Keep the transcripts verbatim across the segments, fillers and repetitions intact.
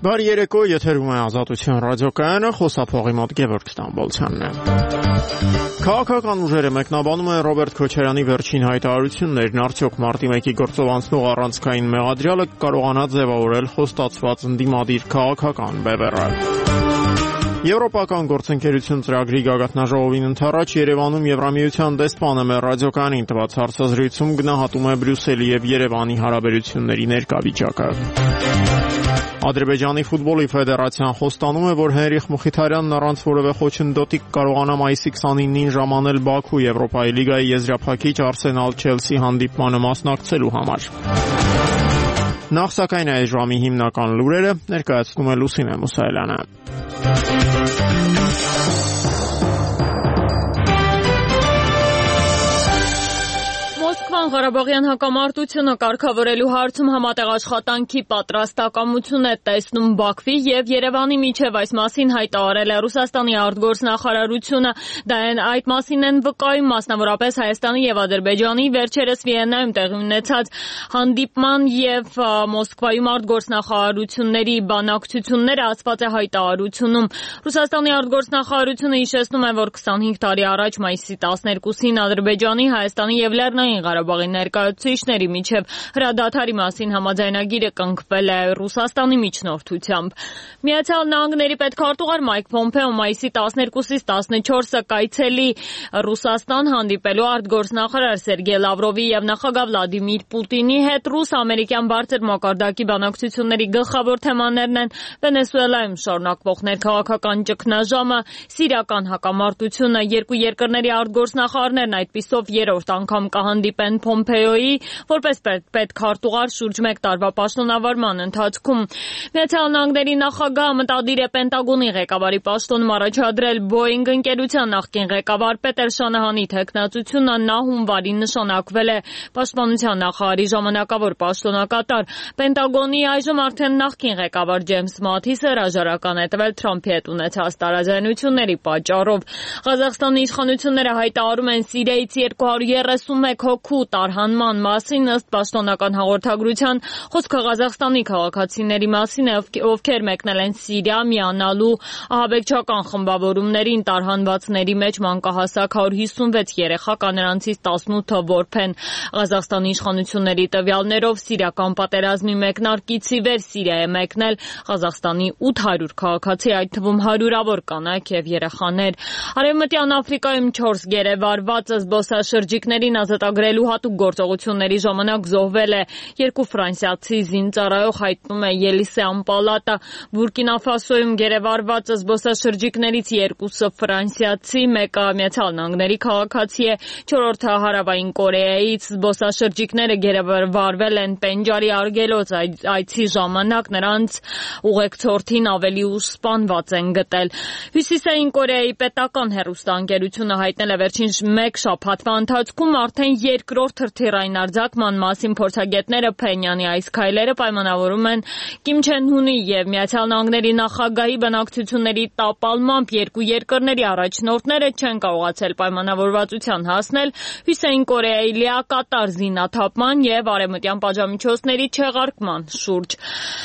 Բարի երեկո, եթերում է Ազատություն ռադիոկայանը, խոսափողի մոտ Գևորգ Ստամբոլցյանն է։ Քաղաքական ուժերը մեկնաբանում են Ռոբերտ Քոչարյանի վերջին հայտարարություններն, արդյոք մարտի մեկի գործով անցնող առանցքային մեղադրյալը կարողանա ձևավորել խոստացված ընդդիմադիր քաղաքական բևեռը։ Եվրոպական գործընկերություն ծրագրի գագաթնաժողովին ընդառաջ Երևանում Եվրամիության դեսպանը մեր ռադիոկայանին տված հարցազրույցում գնահատում է Բրյուսելի եւ Երևանի հարաբերությունների ներկայվիճակը։ Ադրբեջանի ֆուտբոլի ֆեդերացիան խոստանում է, որ Հենրիխ Մխիթարյանն առանց որևէ խոչընդոտի կարողանա մայիսի քսանինին ժամանել Բաքու Եվրոպայի լիգայի եզրափակիչ Արսենալ-Չելսի հանդիպմանը մասնակցելու համար։ Նախ սակայն այս ժամի հիմնական լուրերը ներկայացնում է Լուսինե Մուսայելյանը։ Ղարաբաղյան հակամարտությունը կարգավորելու հարցում համատեղ աշխատանքի պատրաստակամություն է տեսնում Բաքվի եւ Երևանի միջև, այս մասին հայտարարել է Ռուսաստանի արտգործնախարարությունը, դա այդ մասին են վկայում մասնավորապես Հայաստանի եւ Ադրբեջանի վերջերս Վիեննայում տեղի ունեցած հանդիպման եւ Մոսկվայում արտգործնախարարությունների բանակցությունները, ասված է հայտարարությունում։ Ռուսաստանի արտգործնախարարությունը հիշեցնում է, որ քսանհինգ տարի առաջ մայիսի տասներկուսին Ադրբեջանի, Հայաստանի եւ Լեռնային Ղարաբաղի ներկայացուցիչների միջև հրադադարի մասին համաձայնագիրը կնքվել է Ռուսաստանի միջնորդությամբ։ Միացյալ Նահանգների պետքարտուղար Մայք Պոմպեոն մայիսի տասներկուսից տասնչորսը կայցելի Ռուսաստան հանդիպելու արտգործնախարար Սերգեյ Լավրովի եւ նախագահ Վլադիմիր Պուտինի հետ ռուս-ամերիկյան բարձր մակարդակի բանակցությունների գլխավոր թեմաներն են Վենեսուելայում շարունակվող ներքաղաքական ճգնաժամը, սիրիական հակամարտությունը, երկու երկրների արտգործնախարարներն այդպիսով երրորդ անգամ կհանդիպեն Պոմպեոյի որպես պետքարտուղար շուրջ մեկ տարվա պաշտոնավարման ընթացքում։ Միացյալ Նահանգների նախագահը մտադիր է Պենտագոնի ղեկավարի պաշտոնում առաջադրել Boeing ընկերության նախկին ղեկավար Պետեր Շանահանի թեկնածությունը, նա հունվարին նշանակվել է պաշտպանության նախարարի ժամանակավոր պաշտոնակատար։ Պենտագոնի այժմ արդեն նախկին ղեկավար Ջեյմս Մաթիսը հրաժարական է տվել Թրամփի հետ ունեցած տարաձայնությունների պատճառով։ Ղազախստանի իշխանությունները հայտարարում են Սիրիայից երկու հարյուր երեսունմեկ հոգու տարհանման մասին, ըստ պաշտոնական հաղորդագրության խոսքը Ղազախստանի քաղաքացիների մասին է, ովքեր մեկնել են Սիրիա միանալու ահաբեկչական խմբավորումներին, տարհանվածների մեջ մանկահասակ հարյուր հիսունվեց երեխա կա, նրանցից տասնութը որբ են։ Ղազախստանի իշխանությունների տվյալներով Սիրիական պատերազմի մեկնարկից ի վեր Սիրիա է մեկնել Ղազախստանի ութ հարյուր քաղաքացի, այդ թվում հարյուրավոր կանայք եւ երեխաներ։ Արևմտյան Աֆրիկայում չորս գերեվարված զբոսաշրջիկներին ազատագրելու հատուկ գործողությունների ժամանակ զոհվել է երկու ֆրանսիացի զինծառայող, հայտնում է Ելիսեան պալատը։ Բուրկինա Ֆասոյում գերեվարված զբոսաշրջիկներից երկուսը ֆրանսիացի, մեկը Միացյալ Նահանգների քաղաքացի է, չորրորդը Հարավային Կորեայից։ Զբոսաշրջիկները գերեվարվել են Պենջարի արգելոց այցի ժամանակ, նրանց ուղեկցորդին ավելի ուշ սպանված են գտել։ Հյուսիսային Կորեայի պետական հեռուստաընկերությունը հայտնել է վերջին մեկ շաբաթվա ընթացքում արդեն երկրորդ հրթիռային արձակման մասին։ Փորձագետները Փենյանի այս քայլերը պայմանավորում են Կիմ Չեն Հունի եւ Միացյալ Նահանգների նախագահի բանակցությունների տապալմամբ։ Երկու երկրների առաջնորդները չեն կարողացել պայմանավորվածության հասնել Հյուսիսային Կորեայի լիակատար զինաթափման եւ արևմտյան պատժամիջոցների չեղարկման շուրջ։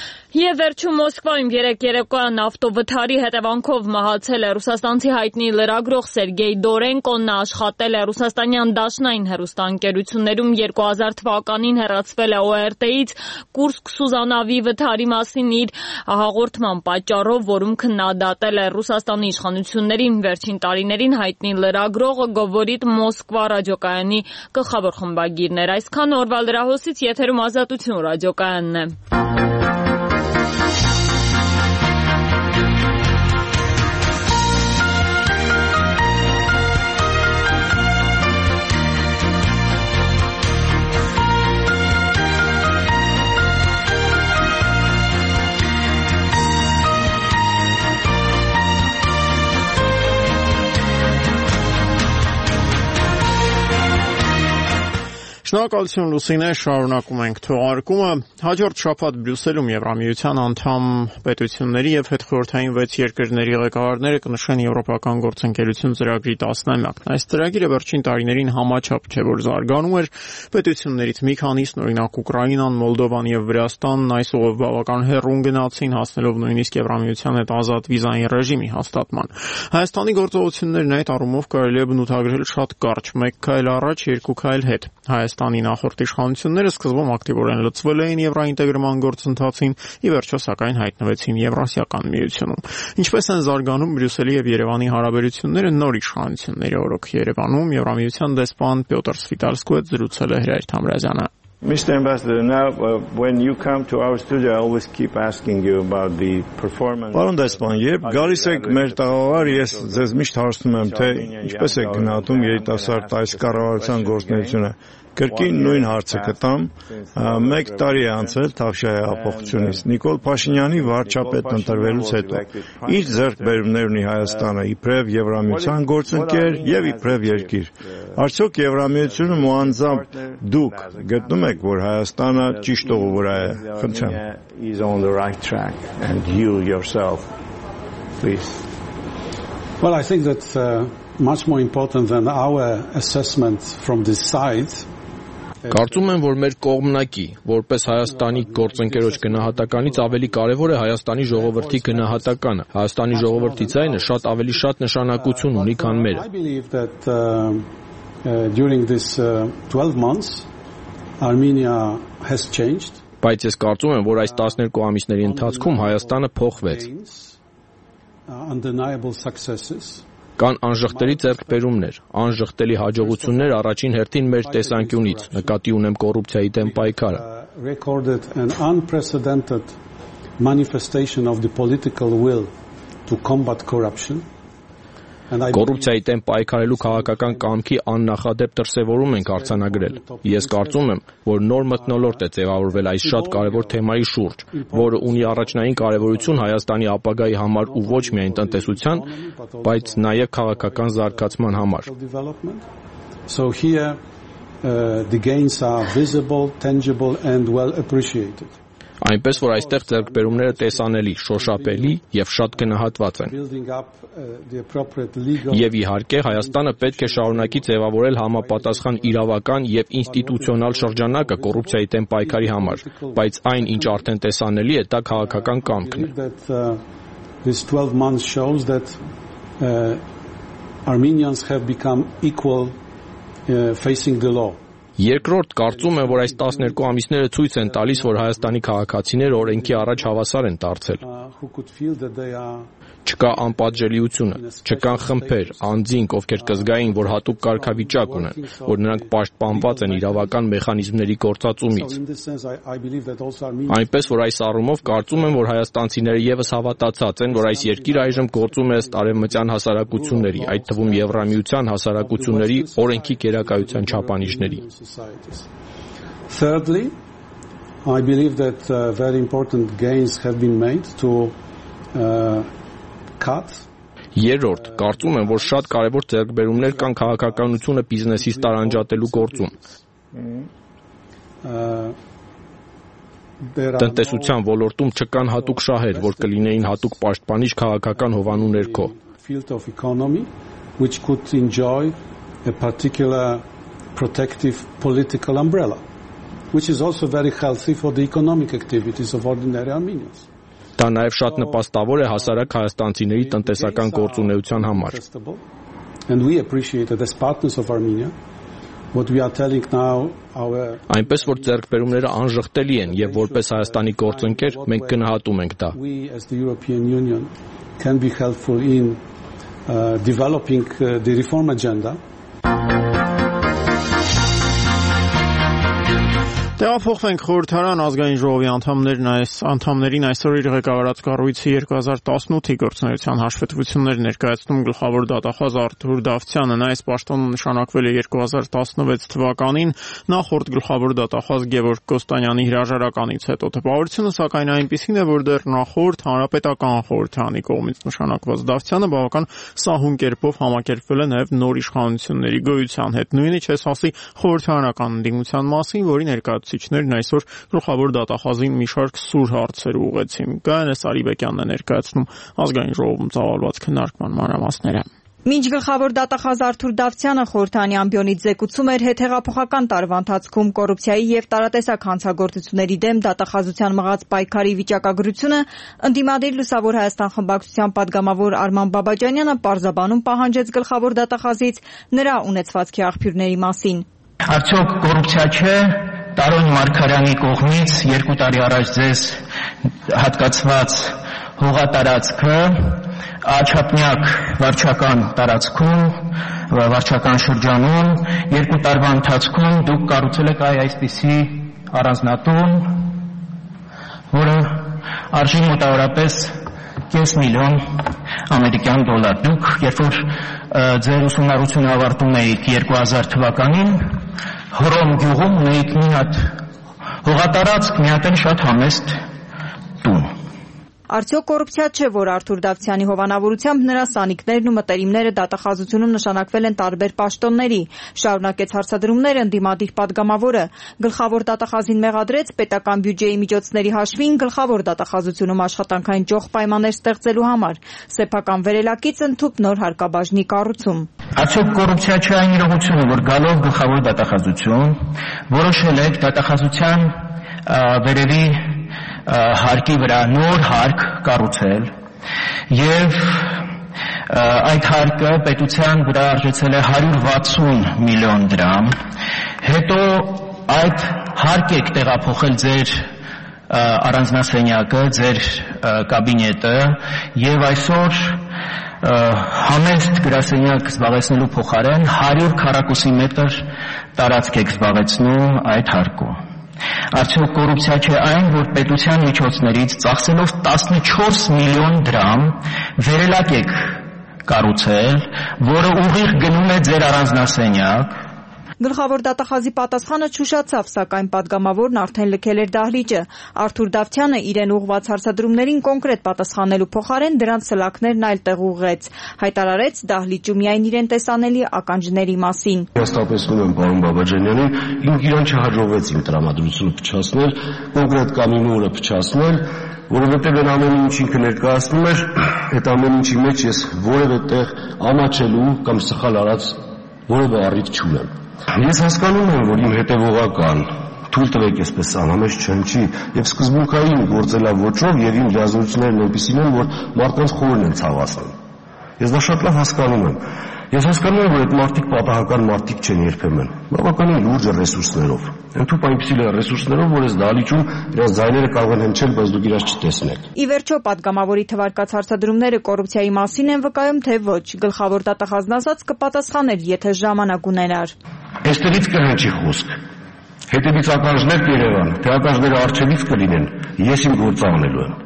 Եվ վերջում Մոսկվայում երեկ երեկոյան ավտովթարի հետևանքով մահացել է ռուսաստանցի հայտնի լրագրող Սերգեյ Դորենկոն, նա աշխատել է ռուսաստանյան դաշնային հեռուստաընկերություններում, երկու հազար թվականին հեռացվել է օ er տե-ից Կուրսկ Սուզանավի վթարի մասին իր հաղորդման պատճառով, որում քննադատել է Ռուսաստանի իշխանություններին։ Վերջին տարիներին հայտնի լրագրողը Գովորիտ Մոսկվա ռադիոկայանի գլխավոր խմբագիրն էր։ Այսքան օրվա լրահոսից, եթերում Ազատություն ռադիոկայանն է։ Շնորհակալություն Լուսինե, շարունակում ենք թողարկումը։ Հաջորդ շաբաթ Բրյուսելում Եվրամիության անդամ պետությունների եւ հետխորհրդային վեց երկրների ղեկավարները կնշեն Եվրոպական գործընկերություն ծրագրի տասնամյակն։ Այս ծրագիրը վերջին տարիներին համաչափ չէ որ զարգանում էր, պետություններից մի քանիսն, օրինակ Ուկրաինան, Մոլդովան եւ Վրաստանն այս ուղով բավական հեռուն գնացին, հասնելով նույնիսկ Եվրամիության հետ ազատ վիզային ռեժիմի հաստատման։ Հայաստանի գործողություններն այդ առումով կարելի է բնութագրել շատ կարճ, մեկ քայլ առաջ, երկու քայլ հետ։ Հայաստանի նախորդ իշխանությունները սկզբում ակտիվորեն լծվել էին եվրոինտեգրման գործընթացին, ի վերջո սակայն հայտնվեցին Եվրասիական միությունում։ Ինչպես են զարգանում Բրյուսելի եւ Երևանի հարաբերությունները նոր իշխանությունների օրոք Երևանում Եվրամիության դեսպան Պյոտր Սվիտալսկու հետ զրուցել է Հրայր Թամրազյանը։ Mister Ambassador, now uh, when you come to our studio, I always keep asking you about the performance. Պարոն դեսպան, երբ գալիս եք մեր տաղավար, ես ձեզ միշտ հարցնում եմ, թե ինչպես է գնահատում երիտասարդ այս կառավարության գործունեությունը։ Կրկին նույն հարցը կտամ, մեկ տարի է անցել Թավշյայի հեղափոխությունից։ Նիկոլ Փաշինյանի վարչապետն ընտրվելուց հետո ինչ ձեռքբերումներ ունի Հայաստանը իբրև Եվրամիության գործընկեր եւ իբրև երկիր։ Արդյոք Եվրամիությունում ու անձամբ դուք գտնում եք, որ Հայաստանը ճիշտ ուղու վրա է։ Խնդրեմ։ Well, I think that uh, much more important than our assessment from this side. Կարծում եմ, որ մեր կողմնակի, որպես Հայաստանի գործընկերոջ գնահատականից ավելի կարևոր է Հայաստանի ժողովրդի գնահատականը։ Հայաստանի ժողովրդի ձայնը շատ ավելի շատ նշանակություն ունի, քան մերը։ I believe that uh, uh, during this uh, twelve months Armenia has changed. Բայց ես կարծում եմ, որ այս տասներկու ամիսների ընթացքում Հայաստանը փոխվեց։ Undeniable successes. Կան անժխտելի ձեռքբերումներ, անժխտելի հաջողություններ առաջին հերթին մեր տեսանկյունից, նկատի ունեմ կոռուպցիայի դեմ պայքարը։ Recorded an unprecedented manifestation of the political will to combat corruption. Կոռուպցիայի դեմ պայքարելու քաղաքական կամքի աննախադեպ դրսևորում ենք արձանագրել։ Ես կարծում եմ, որ նոր մթնոլորտ է ձևավորվել այս շատ կարևոր թեմայի շուրջ, որը ունի առաջնային կարևորություն Հայաստանի ապագայի համար ու ոչ միայն տնտեսության, բայց նաև քաղաքական զարգացման համար։ So here uh, the gains are visible, tangible and well appreciated. Այնպես որ այստեղ ձեռքբերումները տեսանելի, շոշափելի եւ շատ գնահատված են։ Եվ իհարկե Հայաստանը պետք է շարունակի ձևավորել համապատասխան իրավական եւ ինստիտուցիոնալ շրջանակը կոռուպցիայի դեմ պայքարի համար, բայց այն, ինչ արդեն տեսանելի է, դա քաղաքական կամքն է։ This twelve months shows that uh, Armenians have become equal uh, facing the law. Երկրորդ, կարծում եմ, որ այս տասներկու ամիսները ցույց են տալիս, որ Հայաստանի քաղաքացիները օրենքի առաջ հավասար են դարձել։ Չկա անպատժելիությունը, չկան խմբեր, անձինք, ովքեր կզգային, որ հատուկ կարգավիճակ ունեն, որ նրանք պաշտպանված են իրավական մեխանիզմների գործածումից։ Այնպես որ այս առումով կարծում եմ, որ հայաստանցիները եւս հավատացած են, որ այս երկիրը այժմ գործում է ըստ արևմտյան հասարակությունների, այդ թվում Եվրամիության հասարակությունների օրենքի գերակայության չափանիշների։ Thirdly, I believe that uh, very important gains have been made to uh, cut. Երրորդ, կարծում եմ, որ շատ կարևոր ձեռքբերումներ կան քաղաքականությունը բիզնեսից տարանջատելու գործում։ Տնտեսության ոլորտում չկան հատուկ շահեր, որ կլինեին հատուկ պաշտպանիչ քաղաքական հովանու ներքո։ Field of economy which could enjoy a particular protective political umbrella, which is also very healthy for the economic activities of ordinary Armenians. Դա նաև շատ նպաստավոր է հասարակ հայաստանցիների տնտեսական գործունեության համար։ And we appreciate it as partners of Armenia. What we are telling now our Այնպես որ ձեռքբերումները անժխտելի են եւ որպես Հայաստանի գործընկեր մենք գնահատում ենք դա։ We as the European Union can be helpful in uh, developing uh, the reform agenda. Տեղափոխվենք խորհրդարան ազգային ժողովի անդամներն այս անդամներին այսօր իր ղեկավարած կառույցի երկու հազար տասնութի գործունեության հաշվետվություններ ներկայացնում գլխավոր դատախազ Արթուր Դավթյանը։ Նա այս պաշտոնում նշանակվել է երկու հազար տասնվեց թվականին նախորդ գլխավոր դատախազ Գևորգ Կոստանյանի հրաժարականից հետո։ Տպավորությունը սակայն այնպիսին է, որ դեռ նախորդ հանրապետական խորհրդարանի կողմից նշանակված Դավթյանը բավական սահուն կերպով համակերպվել է նաև նոր իշխանությունների գոյության հետ։ Նույնը չես ասի խորհրդարանական ընդդիմության մասին, որի ներկայացուցիչներն այսօր գլխավոր դատախազին մի շարք սուր հարցեր ուղղեցին։ Գայանե Սարիբեկյանն է ներկայացնում ազգային ժողովում ծավալված քննարկման մանրամասները։ Մինչ գլխավոր դատախազ Արթուր Դավթյանը խորհրդարանի ամբիոնից զեկուցում էր հետհեղափոխական տարվա ընթացքում կոռուպցիայի եւ տարատեսակ հանցագործությունների դեմ դատախազության մղած պայքարի վիճակագրությունը, ընդդիմադիր Լուսավոր Հայաստան խմբակցության падգամավոր Արման Բաբաջանյանը պարզաբանում պահանջեց գլխավոր դատախազից նրա ունեցվածքի աղբյուրների մասին։ Արդյոք կոռուպցիա չէ Տարոն Մարգարյանի կողմից երկու տարի առաջ ձեզ հատկացված հողատարածքը Աչափնյակ վարչական տարածքում, վարչական շրջանում երկու տարվա ընթացքում դուք կառուցել եք այսպիսի առանձնատուն, որը արժի մոտավորապես կես միլիոն ամերիկյան դոլար։ Դուք, երբ որ ձեր ուսումնառությունը ավարտում էիք երկու հազար թվականին, Հռոմ գյուղում ունեիք մի հատ հողատարածք, մի հատ շատ համեստ տուն։ Արդյոք կոռուպցիա չէ, որ Արթուր Դավթյանի հովանավորությամբ նրա սանիկներն ու մտերիմները դատախազությունում նշանակվել են տարբեր պաշտոնների, շարունակեց հարցադրումները ընդդիմադիր падգամավորը։ Գլխավոր դատախազին մեղադրեց պետական բյուջեի միջոցների հաշվին գլխավոր դատախազությունում աշխատանքային ճոխ պայմաններ ստեղծելու համար, սեփական վերելակից ընդཐུպ նոր հարկաբաժնի կառուցում։ Արդյոք կոռուպցիա չէ այն իրողությունը, որ գալով գլխավոր դատախազություն որոշել եք դատախազության վերևի հարկի վրա նոր հարկ կառուցել եւ այդ հարկը պետության վրա արժեցել է հարյուր վաթսուն միլիոն դրամ, հետո այդ հարկ եք տեղափոխել ձեր առանձնասենյակը, ձեր կաբինետը եւ այսօր համեստ գրասենյակ զբաղեցնելու փոխարեն հարյուր քառակուսի մետր տարածք եք զբաղեցնում այդ հարկում։ Արդյոք կոռուպցիա չէ այն, որ պետության միջոցներից ծախսելով տասնչորս միլիոն դրամ վերելակ եք կառուցել, որը ուղիղ գնում է ձեր առանձնասենյակ։ Գլխավոր դատախազի պատասխանը չուշացավ, սակայն падգամավորն արդեն լքել էր դահլիճը։ Արթուր Դավթյանը իրեն ուղղված հարցադրումներին կոնկրետ պատասխանելու փոխարեն դրանց սլաքներն այլ տեղ ուղղեց, հայտարարեց դահլիճում միայն իրեն տեսանելի ականջների մասին։ Հաստատեցնում եմ պարոն Բաբաջանյանին, ինքն իրան չհաջողվեց իմ տրամադրությունը փչացնել, կոնկրետ կամինորը փչացնել, որովհետև այն ամեն ինչ ինքը ներկայացնում էր, այդ ամեն ինչի մեջ ես որևէ տեղ ամաչելու կամ սխալ արած որևէ առիթ չունեմ։ Ես հասկանում եմ, որ իմ հետևողական թույլ տվեք այսպես անհամեջ չնչի եւ սկզբունքային գործելավոճով եւ իմ դասություններն այնպեսին են, որ մարդկանց խորն են ցավացնում։ Ես դա շատ լավ հասկանում եմ։ Ես հասկանում եմ, որ այդ մարդիկ պատահական մարդիկ չեն երբեմն, բավականին լուրջ ռեսուրսներով։ Ընդհանուր այնպիսի ռեսուրսներով, որ այս դահլիճում իրենց ձայները կարող են հնչել, բայց դուք իրաց չտեսնեք։ Ի վերջո падգամավորի թվարկած հարցադրումները կոռուպցիայի մասին են վկայում, թե ոչ։ Գլխավոր դատախազն ասաց կպատասխաներ, եթե ժամանակ ունենար։ Այստեղից կհնչի խոսք։ Հետևից ականջներ կերևան, թե ականջները առջևից կլինեն, ես իմ գործը անելու եմ։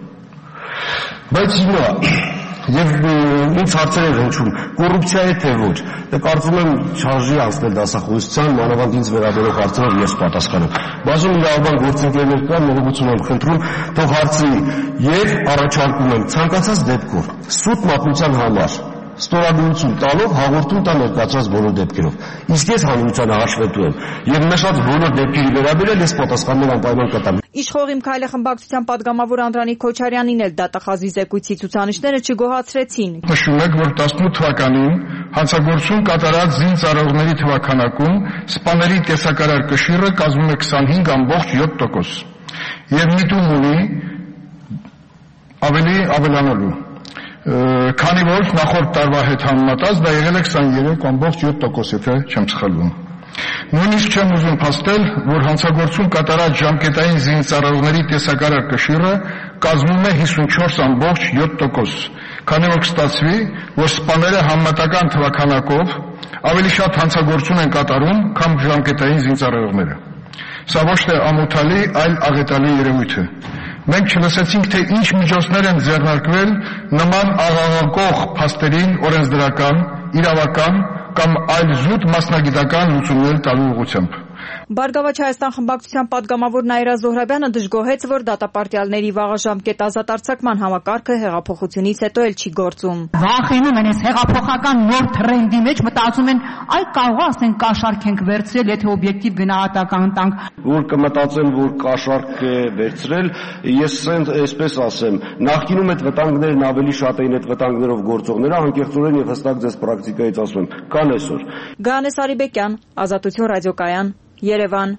Բայց հիմա եւ ինձ հարցեր են հնչում, կոռուպցիա է թե ոչ։ Դե կարծում եմ չարժի անցնել դասախոսության, մանավանդ ինձ վերաբերող հարցերով ես պատասխանեմ։ Բազում իրավաբան գործընկերներ կան, ներողություն եմ խնդրում, թող հարցրի եւ առաջարկում եմ ցանկացած դեպքով սուտ մատնության համար ստորագրություն տալով հաղորդում տա ներկայացած բոլոր դեպքերով։ Իսկ ես հանրությանը հաշվետու եմ եւ նշած բոլոր դեպքերի վերաբերյալ ես պատասխաններ անպայման կտամ։ Իշխող Իմ Քայլը խմբակցության падգամավոր Անդրանիկ Քոչարյանին էլ դատախազի զեկույցի ցուցանիշները չգոհացրեցին։ Նշում եք, որ տասնութ թվականին հանցագործություն կատարած զինծառայողների թվականակում սպաների տեսակարար կշիռը կազմում է քսանհինգ ամբողջ յոթ տոկոս եւ միտում ունի ավելի ավելանալու։ Քանի որ նախորդ տարվա հետ համեմատած դա եղել է քսաներեք ամբողջ յոթ տոկոս, եթե չեմ սխալվում։ Նույնիսկ չեմ ուզում փաստել, որ հանցագործություն կատարած ժամկետային զինծառայողների տեսակարար կշիռը կազմում է հիսունչորս ամբողջ յոթ տոկոս, քանի որ կստացվի, որ սպաները համեմատական թվականակով ավելի շատ հանցագործություն են կատարում, քան ժամկետային զինծառայողները։ Սա ոչ թե ամոթալի, այլ աղետալի երևույթ է։ Մենք չլսեցինք, թե ինչ միջոցներ են ձեռնարկվել նման աղաղակող փաստերին օրենսդրական, իրավական կամ այլ զուտ մասնագիտական լուծումներ տալու ուղղությամբ։ Բարգավաճ Հայաստան խմբակցության պատգամավոր Նաիրա Զոհրաբյանը դժգոհեց, որ դատապարտյալների վաղաժամկետ ազատ արձակման համակարգը հեղափոխությունից հետո էլ չի գործում։ Վախենում են այս հեղափոխական նոր թրենդի մեջ, մտածում են, այ կարող է ասեն կաշառք ենք վերցրել, եթե օբյեկտիվ գնահատական տանք։ Որ կմտածեն, որ կաշառք է վերցրել, ես այսպես ասեմ, նախկինում այդ վտանգներն ավելի շատ էին այդ վտանգներով գործողները, անկեղծորեն եւ հստակ ձեզ պրակտիկայից ասում եմ, կան այսօր։ Գանես Արիբեկյան, Ազատություն ռադիոկայան, Երևան։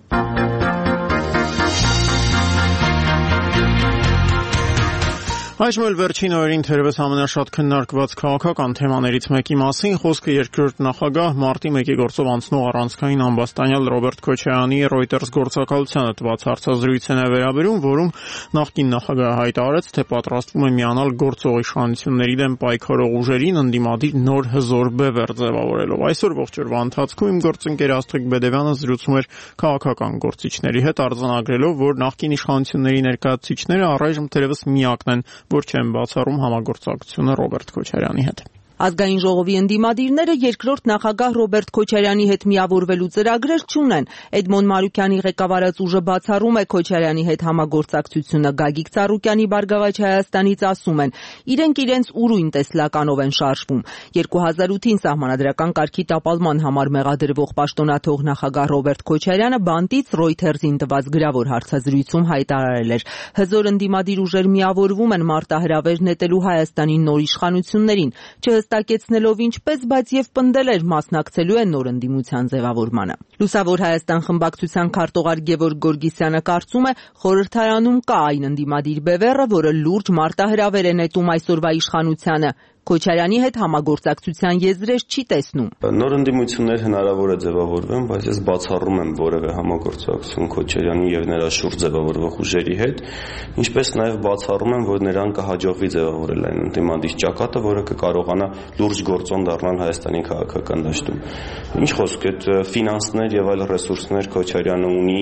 Այժմ էլ վերջին օրերին թերևս ամենաշատ քննարկված քաղաքական թեմաներից մեկի մասին խոսքը երկրորդ նախագահ մարտի մեկի գործով անցնող առանցքային ամբաստանյալ Ռոբերտ Քոչարյանի Reuters գործակալությանը տված հարցազրույցին է վերաբերում, որում նախկին նախագահը հայտարարեց, թե պատրաստվում է միանալ գործող իշխանությունների դեմ պայքարող ուժերին ընդդիմադիր նոր հզոր բևեռ ձևավորելով։ Այսօր ողջ օրվա ընթացքում իմ գործընկեր Աստղիկ Բեդևյանը զրուցում էր քաղաքական գործիչների հետ, արձանագրելով, որ նախկին իշխանությունների ներկայացուցիչները առայժմ թերևս միակն են, որ չեն բացառում համագործակցությունը Ռոբերտ Քոչարյանի հետ։ Ազգային ժողովի ընդդիմադիրները երկրորդ նախագահ Ռոբերտ Քոչարյանի հետ միավորվելու ծրագրեր չունեն։ Էդմոն Մարուկյանի ղեկավարած ուժը բացառում է Քոչարյանի հետ համագործակցությունը։ Գագիկ Ծառուկյանի Բարգավաճ Հայաստանից ասում են, իրենք իրենց ուրույն տեսլականով են շարժվում։ երկու հազար ութին սահմանադրական կարգի տապալման համար մեղադրվող պաշտոնաթող նախագահ Ռոբերտ Քոչարյանը բանտից Reuters-ին տված գրավոր հարցազրույցում հայտարարել էր. հզոր ընդդիմադիր ուժեր միավորվում են մարտահրավեր նետելու Հայաստանի նոր իշխանություններին, հստակեցնելով ինչպես, բայց եւ պնդել էր մասնակցելու է նոր ընդդիմության ձևավորմանը։ Լուսավոր Հայաստան խմբակցության քարտուղար Գևորգ Գորգիսյանը կարծում է, խորհրդարանում կա այն ընդդիմադիր բևեռը, որը լուրջ մարտահրավեր է նետում այսօրվա իշխանությանը։ Քոչարյանի հետ համագործակցության եզրեր չի տեսնում։ Նոր ընդդիմություններ հնարավոր է ձևավորվեն, բայց ես բացառում եմ որևէ համագործակցություն Քոչարյանի եւ նրա շուրջ ձևավորվող ուժերի հետ, ինչպես նաեւ բացառում եմ, որ նրան կհաջողվի ձևավորել այն ընդդիմադիր ճակատը, որը կկարողանա լուրջ գործոն դառնալ Հայաստանի քաղաքական դաշտում։ Ինչ խոսք, այդ ֆինանսներ եւ այլ ռեսուրսներ Քոչարյանը ունի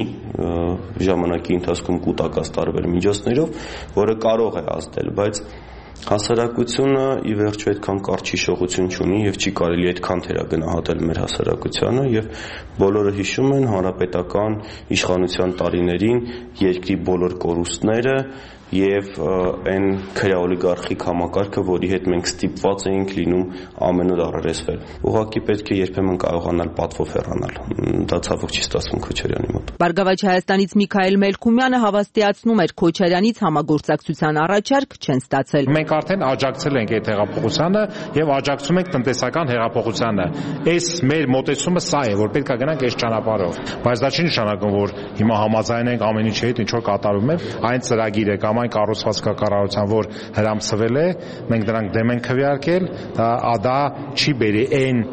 ժամանակի ընթացքում կուտակած տարբեր միջոցներով, որը կարող է ազդել, բայց հասարակությունը ի վերջո այդքան կարճ հիշողություն չունի եւ չի կարելի այդքան թերագնահատել մեր հասարակությանը եւ բոլորը հիշում են հանրապետական իշխանության տարիներին երկրի բոլոր կորուստները եւ այն քրեաօլիգարխիկ համակարգը, որի հետ մենք ստիպված էինք լինում ամենուր առերեսվել։ Ուղղակի պետք է երբեմն կարողանալ պատվով հեռանալ։ Դա ցավոք չի ստացվում Քոչարյանի մոտ։ Բարգավաճ Հայաստանից Միքայել Մելքումյանը հավաստիացնում էր, Քոչարյանից համագործակցության առաջարկ չեն ստացել։ Մենք արդեն աջակցել ենք այդ հեղափոխությանը եւ աջակցում ենք տնտեսական հեղափոխությանը։ Այս մեր մոտեցումը սա է, որ պետք է գնանք այս ճանապարհով։ Բայց դա չի նշանակում, որ հիմա համաձայնենք ամեն ինչի հետ, ինչ որ կատարվում է, այն ծրագիրը կամ այն կառուցվածքակառավարության, որ հրամցվել է, մենք դրանք դեմ ենք քվեարկել, դա չի բերի այն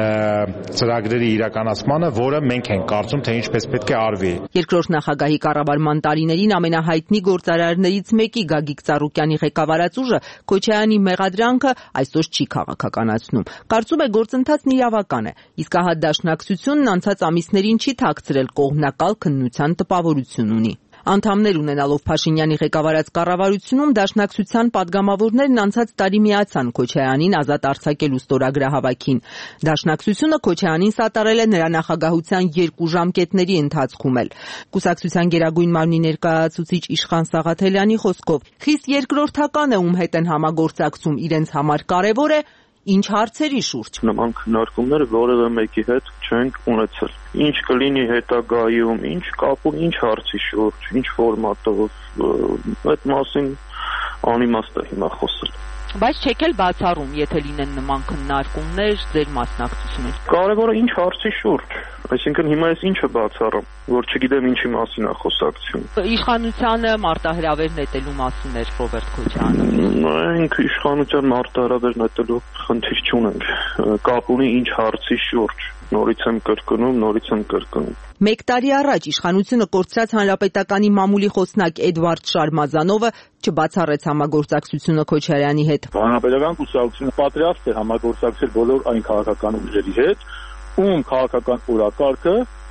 ծրագրերի իրականացմանը, որը մենք ենք կարծում, թե ինչպես պետք է արվի։ Երկրորդ նախագահի կառավարման տարիներին ամենահայտնի գործարարներից մեկի Գագիկ Ծառուկյանի ղեկավարած ուժը Քոչարյանի մեղադրանքը այսօր չի քաղաքականացնում։ Կարծում է գործընթացն իրավական է, իսկ ահա դաշնակցությունն անցած ամիսներին չի թաքցրել կողմնակալ քննության տպավորություն ունի։ Անդամներ ունենալով Փաշինյանի ղեկավարած կառավարությունում դաշնակցության падգամավորներն անցած տարի միացան Քոչարյանին ազատ արձակելու ստորագրահավաքին։ Դաշնակցությունը Քոչարյանին սատարել է նրա նախագահության երկու ժամկետների ընթացքում էլ։ Կուսակցության Գերագույն մարմնի ներկայացուցիչ Իշխան Սաղաթելյանի խոսքով, խիստ երկրորդական է ում հետ են համագործակցում, իրենց համար կարևոր է ինչ հարցերի շուրջ։ Նման քննարկումները որևէ մեկի հետ չենք ունեցել։ Ինչ կլինի հետագայում, ինչ կապում, ինչ հարցի շուրջ, ինչ ֆորմատով, այդ մասին անիմաստ է հիմա խոսել։ Բայց չեք էլ բացառում, եթե լինեն նման քննարկումներ, ձեր մասնակցությունը։ Կարևորը ինչ հարցի շուրջ, այսինքն հիմա ես ինչը բացառում, որ չգիտեմ ինչի մասին է խոսակցություն։ Իշխանությանը մարտահրավեր նետելու մասին էր Ռոբերտ Քոչարյանը։ Մենք իշխանության մարտահրավեր նետելու խնդիր չունենք, կապ ունի ինչ հարցի շուրջ։ Նորից եմ կրկնում, նորից եմ կրկնում։ Մեկ տարի առաջ իշխանությունը կորցրած հանրապետականի մամուլի խոսնակ Էդվարդ Շարմազանովը չբացառեց համագործակցությունը Քոչարյանի հետ։ Հանրապետական կուսակցությունը պատրաստ է համագործակցել բոլոր այն քաղաքական ուժերի հետ, ում քաղաքական օրակարգը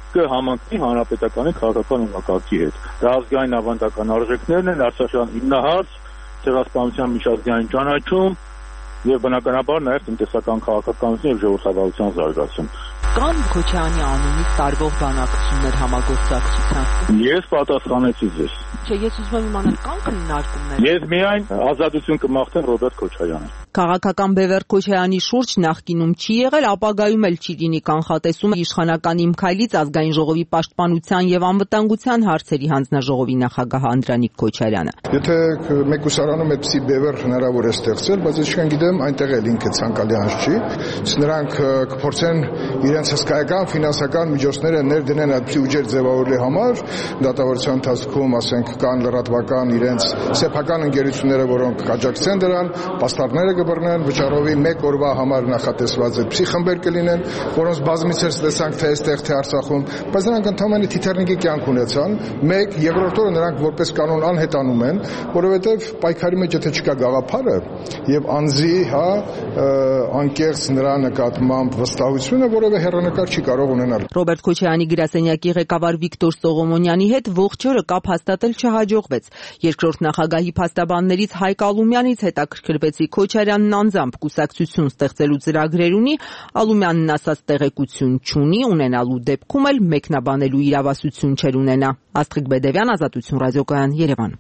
կհամընկնի հանրապետականի քաղաքական ուրվագծի հետ։ Դա ազգային ավանդական արժեքներն են, Արցախյան հիմնահարց, ցեղասպանության միջազգային ճանաչում եւ բնականաբար նաեւ տնտեսական քաղաքականություն եւ ժողովրդավարության զարգացում։ Կան Քոչարյանի անունից տարվող բանակցություններ համագործակցության։ Ես պատասխանեցի ձեզ։ Չէ, ես ուզում եմ իմանալ կան քննարկումներ։ Ես միայն ազատություն կմաղթեմ Ռոբերտ Քոչարյանին։ Քաղաքական Բևեռ Քոչարյանի շուրջ նախկինում չի եղել, ապագայում էլ չի լինի կանխատեսում իշխանական Իմ քայլից ազգային ժողովի պաշտպանության եւ անվտանգության հարցերի հանձնաժողովի նախագահ Անդրանիկ Քոչարյանը։ Եթե մեկուսարանում այդպիսի Բևեռ հնարավոր է ստեղծել, բայց ինչքան գիտեմ, այնտեղ էլ ինքը ցանկալի անց չի։ Նրանք կփորձեն իրենց հսկայական ֆինանսական միջոցները ներդնեն այդպիսի ուժեր ձևավորելու համար, դատավարության ընթացքում, ասենք, կան լրատվական իրենց սեփական ընկերությունները, որոնք կաջակցեն դրան, պաստառները կբռնեն, վճարովի մեկ օրվա համար նախատեսված այդպիսի խմբեր կլինեն, որոնց բազմիցս տեսանք թե այստեղ թե Արցախում, բայց նրանք ընդհանրապես թիթեռնիկի կյանք ունեցան, մեկ, երկրորդ օրը նրանք որպես կանոն անհետանում են, որովհետև պայքարի մեջ եթե չկա գաղափարը եւ անձի, հա, անկեղծ նրա նկատմամբ վստահությունը, որևէ հեռանկար չի կարող ունենալ։ Ռոբերտ Քոչարյանի գրասենյակի ղեկավար Վիկտոր Սողոմոնյանի հետ ողջ օրը կապ հաստատել չհաջողվեց։ Երկրորդ նախագահի փաստաբաններից Հայկ Ալումյանից հետաքրքրվեցի Քոչարյանն անձամբ կուսակցություն ստեղծելու ծրագրեր ունի, Ալումյանն ասաց տեղեկություն չունի, ունենալու դեպքում էլ մեկնաբանելու իրավասություն չեր ունենա։ Աստղիկ Բեդևյան, Ազատություն ռադիոկայան, Երևան։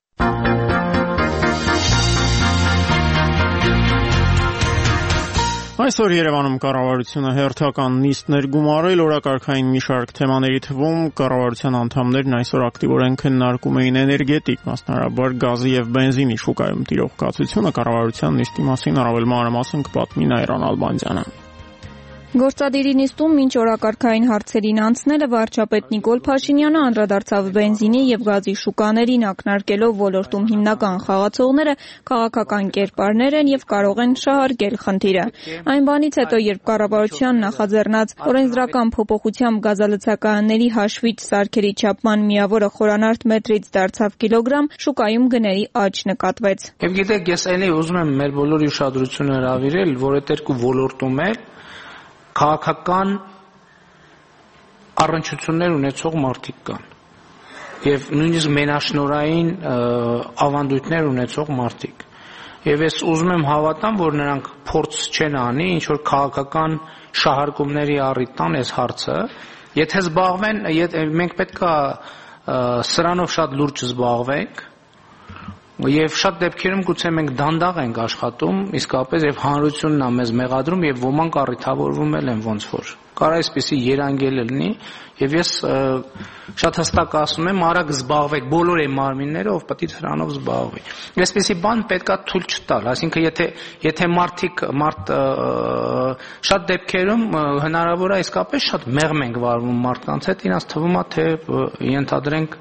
Այսօր Երևանում կառավարությունը հերթական նիստ ներգումարել օրակարգային մի շարք թեմաների թվում կառավարության անդամներն այսօր ակտիվորեն քննարկում էին էներգետիկ, մասնարարաբար գազի եւ բենզինի շուկայում տիրող կացությունը։ Կառավարության նիստի մասին առավել մանրամասն կպատմի Նայրան Ալբանդյանը։ Գործադիրի նիստում մինչ օրակարգային հարցերին անցնելը վարչապետ Նիկոլ Փաշինյանը անդրադարձավ բենզինի եւ գազի շուկաներին, ակնարկելով ոլորտում հիմնական խաղացողները քաղաքական կերպարներ են եւ կարող են շահարկել խնդիրը։ Այն բանից հետո, երբ կառավարության նախաձեռնած օրենսդրական փոփոխությամբ գազալցակայանների հաշվիչ սարքերի չափման միավորը խորանարդ մետրից դարձավ կիլոգրամ, շուկայում գների աճ նկատվեց։ Եվ գիտեք, ես էլի ուզում եմ մեր բոլորի ուշադրությունը հրավիրել, որ այդ երկու ոլորտում էլ քաղաքական առնչություններ ունեցող մարդիկ կան եւ նույնիսկ մենաշնորային ավանդույթներ ունեցող մարդիկ եւ ես ուզում եմ հավատամ, որ նրանք փորձ չեն անի ինչ որ քաղաքական շահարկումների առիթ տան այս հարցը, եթե զբաղվեն, մենք պետք է սրանով շատ լուրջ զբաղվենք եւ շատ դեպքերում գուցե մենք դանդաղ ենք աշխատում իսկապես եւ հանրությունն է մեզ մեղադրում եւ ոմանք առիթավորվում են ոնց որ կարա այսպեսի երանգել լինի եւ ես շատ հստակ ասում եմ արագ զբաղվեք բոլոր այն մարմինները ով պետք է սրանով զբաղվի այսպեսի բան պետքա թույլ չտալ այսինքն եթե եթե մարդիկ մարդ շատ դեպքերում հնարավոր է իսկապես շատ մեղմ ենք վարվում մարդկանց հետ իրաց թվում է թե ենթադրենք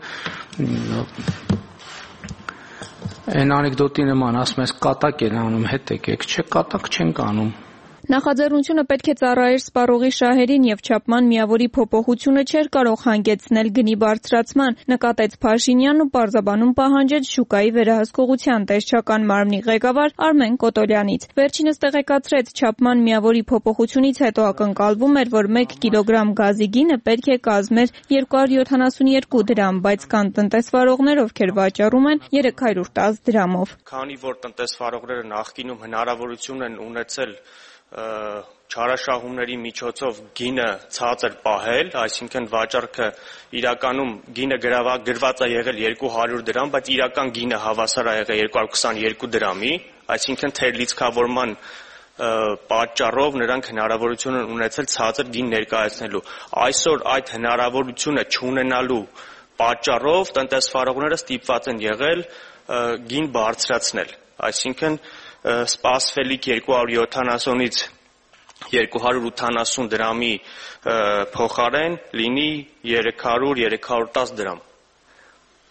Այն անեկդոտի նման ասում ես կատակ են անում հետ եկեք, չէ կատակ չենք անում։ Նախաձեռնությունը պետք է ծառայեր սպառողի շահերին եւ չափման միավորի փոփոխությունը չէր կարող հանգեցնել գնի բարձրացման, նկատեց Փաշինյանն ու պարզաբանում պահանջեց շուկայի վերահսկողության տեսչական մարմնի ղեկավար Արմեն Կոտորյանից։ Վերջինս տեղեկացրեց չափման միավորի փոփոխությունից հետո ակնկալվում էր, որ մեկ կիլոգրամ գազի գինը պետք է կազմեր երկու հարյուր յոթանասունյերկու դրամ, բայց կան տնտեսվարողներ, ովքեր վաճառում են երեք հարյուր տասը դրամով։ Քանի որ տնտեսվարողները նախկինում հնարավորություն են ունեցել չարաշահումների միջոցով գինը ցածր պահել, այսինքն վաճառքը իրականում գինը գրված է եղել երկու հարյուր դրամ, բայց իրական գինը հավասար է եղել երկու հարյուր քսաներկու դրամի, այսինքն թեր լիցքավորման պատճառով նրանք հնարավորություն են ունեցել ցածր գին ներկայացնելու։ Այսօր այդ հնարավորությունը չունենալու պատճառով տնտեսվարողները ստիպված են եղել գին բարձրացնել, այսինքն սպասվելիք երկու հարյուր յոթանասունից երկու հարյուր ութանասուն դրամի փոխարեն լինի երեք հարյուր երեք հարյուր տասը դրամ։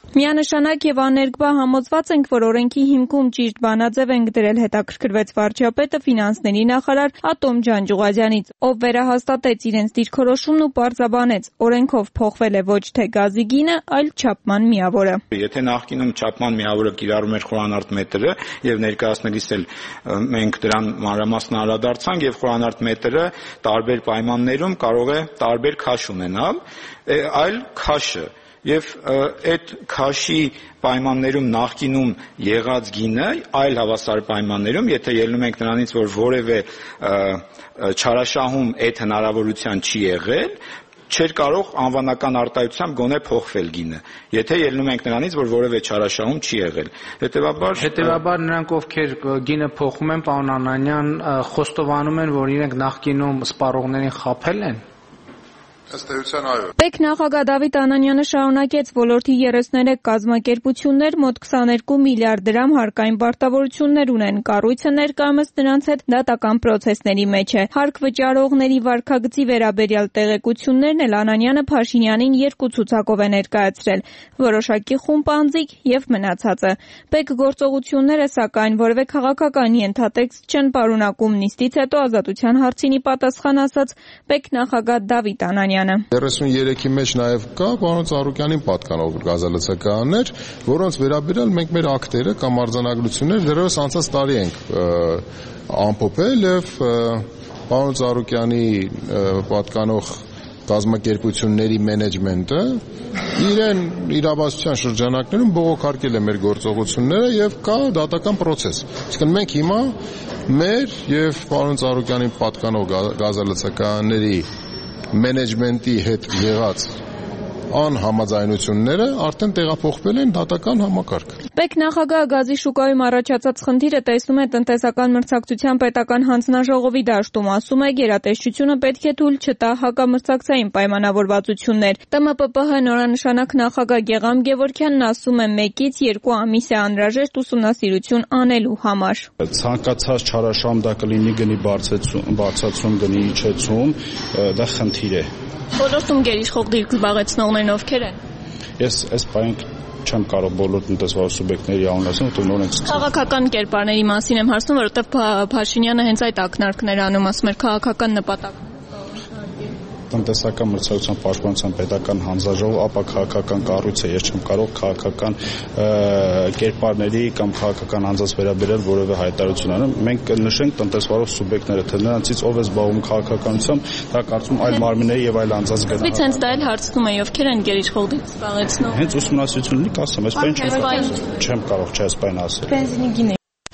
Միանշանակ եւ աներկբա համոզված ենք, որ օրենքի հիմքում ճիշտ բանաձև ենք դրել, հետաքրքրվեց վարչապետը ֆինանսների նախարար Ատոմ Ջանջուղազյանից, ով վերահաստատեց իրենց դիրքորոշումն ու պարզաբանեց, օրենքով փոխվել է ոչ թե գազի գինը, այլ չափման միավորը։ Եթե նախկինում չափման միավորը կիրառում էր խորանարդ մետրը եւ ներկայացնելիս էլ մենք դրան մանրամասն անդրադարձանք եւ խորանարդ մետրը տարբեր պայմաններում կարող է տարբեր քաշ ունենալ, այլ քաշը Եվ այդ քաշի պայմաններում նախկինում եղած գինը այլ հավասար պայմաններում, եթե ելնում ենք նրանից, որ որևէ չարաշահում այդ հնարավորության չի եղել, չէր կարող անվանական արտահայտությամբ գոնե փոխվել գինը, եթե ելնում ենք նրանից, որ որևէ չարաշահում չի եղել։ Հետևաբար Հետևաբար նրանք, ովքեր գինը փոխում են, պարոն Անանյան, խոստովանում են, որ իրենք նախկինում սպառողներին խաբել են։ Պետ նախագահ Դավիթ Անանյանը շարունակեց ոլորտի երեսներեք կազմակերպություններ մոտ քսաներկու միլիարդ դրամ հարկային պարտավորություններ ունեն, կառույցը ներկայումս նրանց հետ դատական պրոցեսների մեջ է։ Հարկ վճարողների վարքագծի վերաբերյալ տեղեկություններն էլ Անանյանը Փաշինյանին երկու ցուցակով է ներկայացրել՝ որոշակի խումբ անձիկ եւ մնացածը։ Պետ գործողությունները սակայն որևէ քաղաքական ենթատեքստ չեն պարունակում, նիստից հետո Ազատության հարցինի պատասխան ասաց պետ նախագահ Դավիթ Անանյանը։ երեսունյերեքի մեջ նաև կա պարոն Ծառուկյանին պատկանող գազալցականներ, որոնց վերաբերյալ մենք մեր ակտերը կամ արձանագրությունները դեռևս անցած տարի ենք ամփոփել եւ պարոն Ծառուկյանի պատկանող կազմակերպությունների մենեջմենտը իրեն իրավասության շրջանակներում բողոքարկել է մեր գործողությունները եւ կա դատական պրոցես։ Իսկ մենք հիմա մեր եւ պարոն Ծառուկյանին պատկանող գազալցականների մենեջմենտի հետ եղած անհամաձայնությունները արդեն տեղափոխվել են դատական համակարգ։ Պետ նախագահը գազի շուկայում առաջացած խնդիրը տեսնում է տնտեսական մրցակցության պետական հանձնաժողովի դաշտում, ասում է գերատեսչությունը պետք է թույլ չտա հակամրցակցային պայմանավորվածություններ։ Տ M P P H նորանշանակ նախագահ Գեգամ Գևորգյանն ասում է մեկից երկու ամիս է անհրաժեշտ ուսումնասիրություն անելու համար։ Ցանկացած չարաշահում դա կլինի գնի բարձրացում, գնի իջեցում, դա խնդիր է։ Ոլորտում գերիշխող դիրք զբաղեցնողներն ովքեր են։ Ես այս բանը չեմ կարող բոլոր տնտեսվարող սուբյեկտների անուն ասել, որտեղ նոր ենք։ Քաղաքական կերպարների մասին եմ հարցնում, որովհետև Փաշինյանը հենց այդ ակնարկներ անում, ասում էր քաղաքական նպատակ։ Տնտեսական մրցակցության պաշտպանության պետական հանձնաժողով, ապա քաղաքական կառույց է, ես չեմ կարող քաղաքական կերպարների կամ քաղաքական անձանց վերաբերյալ որևէ հայտարարություն անել։ Մենք նշենք տնտեսվարող սուբյեկտները, թե նրանցից ով է զբաղվում քաղաքականությամբ, դա կարծում այլ մարմինների եւ այլ անձանց գնահատական։ Իսկ հենց դա էլ հարցնում է, ովքեր են գերիշխող դիրք զբաղեցնող։ Հենց ուսումնասիրություն ունի, կասեմ, այս բան չեմ չեմ կարող չէ այս բան ասել։ Բենզինի գինը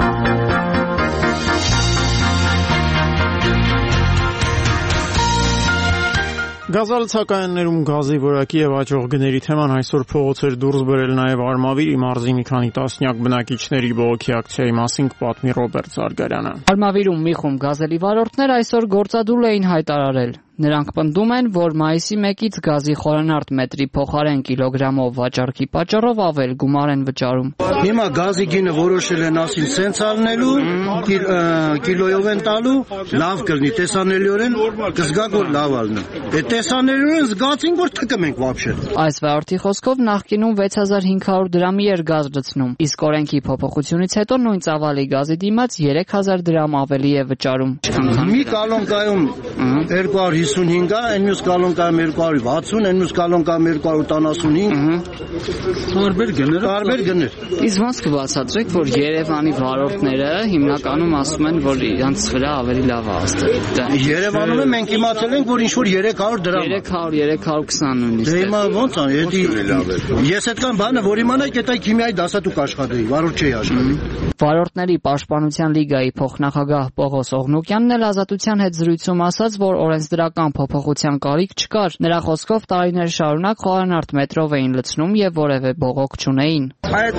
Գազալցականներում գազի որակի եւ աճող գների թեման այսօր փողոցեր դուրս բերել նաեւ Արմավիրի մարզի մի քանի տասնյակ բնակիչների բողոքի ակցիայի մասին կպատմի Ռոբերտ Զարգարյանը։ Արմավիրում մի խումբ գազելի վարորդներ այսօր գործադուլ էին հայտարարել։ Նրանք պնդում են, որ մայիսի մեկից գազի խորանարդ մետրի փոխարեն կիլոգրամով վաճառքի պատճառով ավել գումար են վճարում։ Հիմա գազի գինը որոշել են ասին սենց առնելու, կիլոյով են տալու, լավ կլինի, տեսանելիորեն կզգաք որ լավ ալնի։ Այդ տեսանելիորեն զգացին որ թկում ենք вообще։ Այս վարորդի խոսքով նախկինում վեց հազար հինգ հարյուր դրամի էր գազ լցնում, իսկ օրենքի փոփոխությունից հետո նույն ծավալի գազի դիմաց երեք հազար դրամ ավելի է վճարում։ Մի կալոնկայում երկու հարյուր հիսունհինգ է, այն մյուս կալոնկայում երկու հարյուր վաթսուն, այն մյուս կալոնկայում երկու հարյուր տասնհինգ։ Տարբեր գներ, տարբեր գներ։ Իսկ ոնց կբացատրեք, որ Երևանի վարորդները հիմնականում ասում են, որ իրանց վրա ավելի լավ է աստղ։ Երևանում է մենք իմացել ենք, որ ինչ որ երեք հարյուր դրամ։ երեք հարյուր երեք հարյուր քսան նույնիսկ։ Դե հիմա ոնց է, եթե ես այդքան բանը, որ իմանայիք, այդ քիմիայի դասատուկ աշխատեի, վարորդ չէի աշխատի։ Վարորդների պաշտպանության լիգայի փոխնախագահ Պողոս Օղնուկյանն էլ Ազատության հետ զրույցում ասաց, որ օրենսդրական փոփոխության կարիք չկար։ Նրա խոսքով տարիներ շարունակ խորանարդ մետրով էին լցնում եւ որևէ բողոք չունեին։ Այդ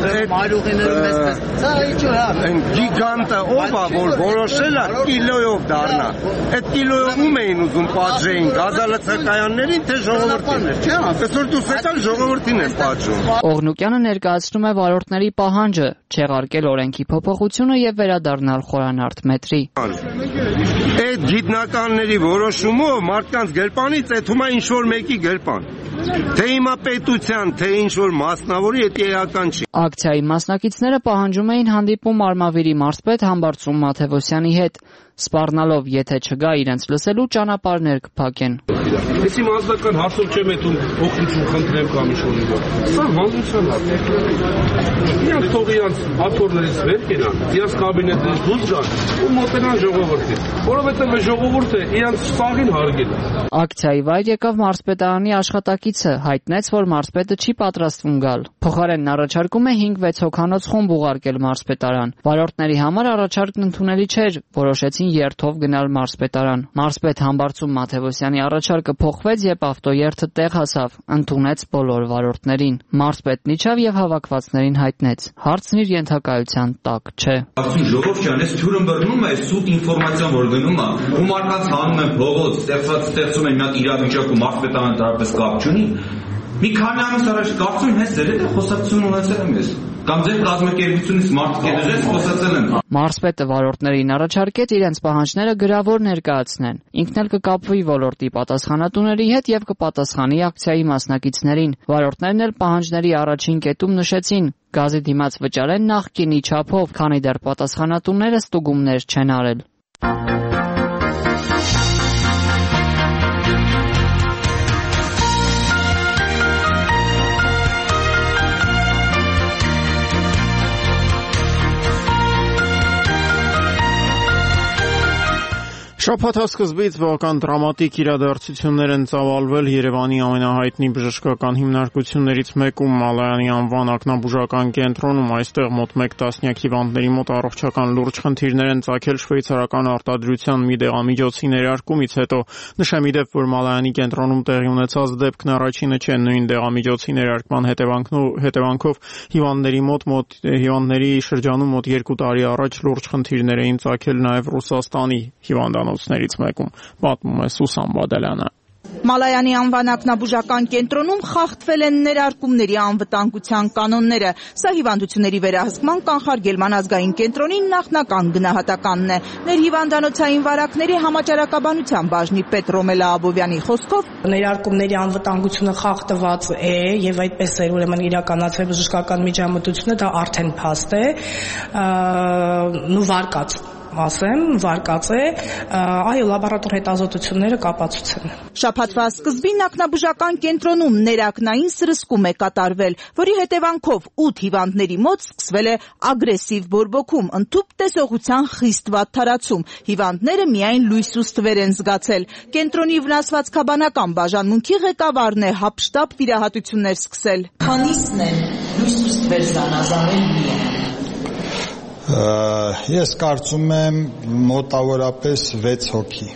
գիգանտը ով է որ որոշել է կիլոյով դառնա։ Այդ կիլոյով ում էին ուզում պատժեին, գազալցականներին թե ժողովրդին։ Չէ, այսօր դու սեկալ ժողովրդին են պատժում։ Օղնուկյանը ներկայացնում է վարորդների պահանջը չեղարկել օրենքի փոփոխությունը եւ վերադառնալ խորանարդ մետրի։ Այս այդ գիտնականների որոշումով մարդկանց գրպանից ծեթում է ինչ-որ մեկի գրպան։ Թե հիմա պետության, թե ինչ-որ մասնավորի, դա էական չի։ Ակցիայի մասնակիցները պահանջում էին հանդիպում Արմավիրի մարզպետ Համբարձում Մաթևոսյանի հետ, սպառնալով, եթե չգա իրենց լսելու, ճանապարհներ կփակեն։ Ես իմ անձնական հարցով չեմ ետում օգնություն խնդրեմ կամ ինչ-որ ինչ։ Սա հանրության հարց է։ Իրանք թող իրանք աթոռներից վեր կենան, իրանք կաբինետներից դուրս գան ու մոտենան ժողովրդին, որովհետև այս ժողովուրդը իրանք սաղին հարգել է։ Ակցիայի վայր եկավ մարզպետարանի աշխատակիցը, հայտնեց, որ մարզպետը չի պատրաստվում գալ։ Փոխարենն առաջարկում է հինգ-վեց հոգանոց խումբ ուղարկել մարզպետարան։ Վարորդների համար առաջարկն ընդունելի չէր, որոշեցին երթով գնալ մարզպետարան։ Մարզպետ Համբարձում Մաթևոսյանի առաջարկը փոխվեց, երբ ավտոերթը տեղ հասավ, ընդունեց բոլոր վարորդներին։ Մարզպետն իջավ եւ հավաքվածներին հայտնեց. հարցն իր ենթակայության տակ չէ։ Արդյոք ժողով չան, այս ջուրը բռնում է, այս սուտ ինֆորմացիան որ գնում է, ու մարդկանց հանում են փողոց, ստեղծված ստեղծում են մի հատ իրավիճակ ու մարզպետարանը դարապես կապ չունի։ Մի քանի ամիս առաջ կարծում եմ հենց դեր հետ խոսակցություն ունեցել եմ ես։ Կամ ձեր կազմակերպությունից մարդիկ ելրեց խոսացել են։ Մարզպետը վարորդներին առաջարկեց իրենց պահանջները գրավոր ներկայացնեն։ Ինքն էլ կկապվի ոլորտի պատասխանատուների հետ եւ կպատասխանի ակցիայի մասնակիցներին։ Վարորդներն էլ պահանջների առաջին կետում նշեցին գազի դիմաց վճարեն նախկինի չափով, քանի դեռ պատասխանատուները ստուգումներ չեն արել։ Շաբաթ սկզբից բավական դրամատիկ իրադարձություններ են ծավալվել Երևանի ամենահայտնի բժշկական հիմնարկություններից մեկում Մալայանի անվան ակնաբուժական կենտրոնում։ Այստեղ մոտ մեկ տասնյակ հիվանդների մոտ առողջական լուրջ խնդիրներ են ծագել շվեյցարական արտադրության մի դեղամիջոցի ներարկումից հետո։ Նշեմ ի դեպ, որ Մալայանի կենտրոնում տեղի ունեցած դեպքն առաջինը չէ, նույն դեղամիջոցի ներարկման հետևանքով հիվանդների մոտ մոտ հիվանդների շրջանում մոտ երկու տարի առաջ լուրջ խնդիրներ էին ծագել նաև Ռուսաստանի հիվանդանոցներից մեկում, պատմում է Սուսան Բադալյանը։ Մալայանի անվան ակնաբուժական կենտրոնում խախտվել են ներարկումների անվտանգության կանոնները։ Սա հիվանդությունների վերահսկման կանխարգելման ազգային կենտրոնի նախնական գնահատականն է։ Ներհիվանդանոցային վարակների համաճարակաբանության բաժնի պետ Ռոմելա Աբովյանի խոսքով ներարկումների անվտանգությունը խախտված է եւ այդպես է ուրեմն իրականացվել բժշկական միջամտությունը, դա արդեն փաստ է, նու վարկած ասեմ, վարկած է, այո, լաբորատոր հետազոտությունները կապացուցեն։ Շաբաթվա սկզբին ակնաբուժական կենտրոնում ներակնային սրսկում է կատարվել, որի հետևանքով ութ հիվանդների մոտ սկսվել է ագրեսիվ բորբոքում, ընդհուպ տեսողության խիստ վատթարացում։ Հիվանդները միայն լույս ու ստվեր են զգացել։ Կենտրոնի վնասվածքաբանական բաժանմունքի ղեկավարն է հապշտապ վիրահատություններ սկսել։ Քանիսն են լույս ու ստվեր զանազանել միայն։ Ես կարծում եմ մոտավորապես վեց հոգի։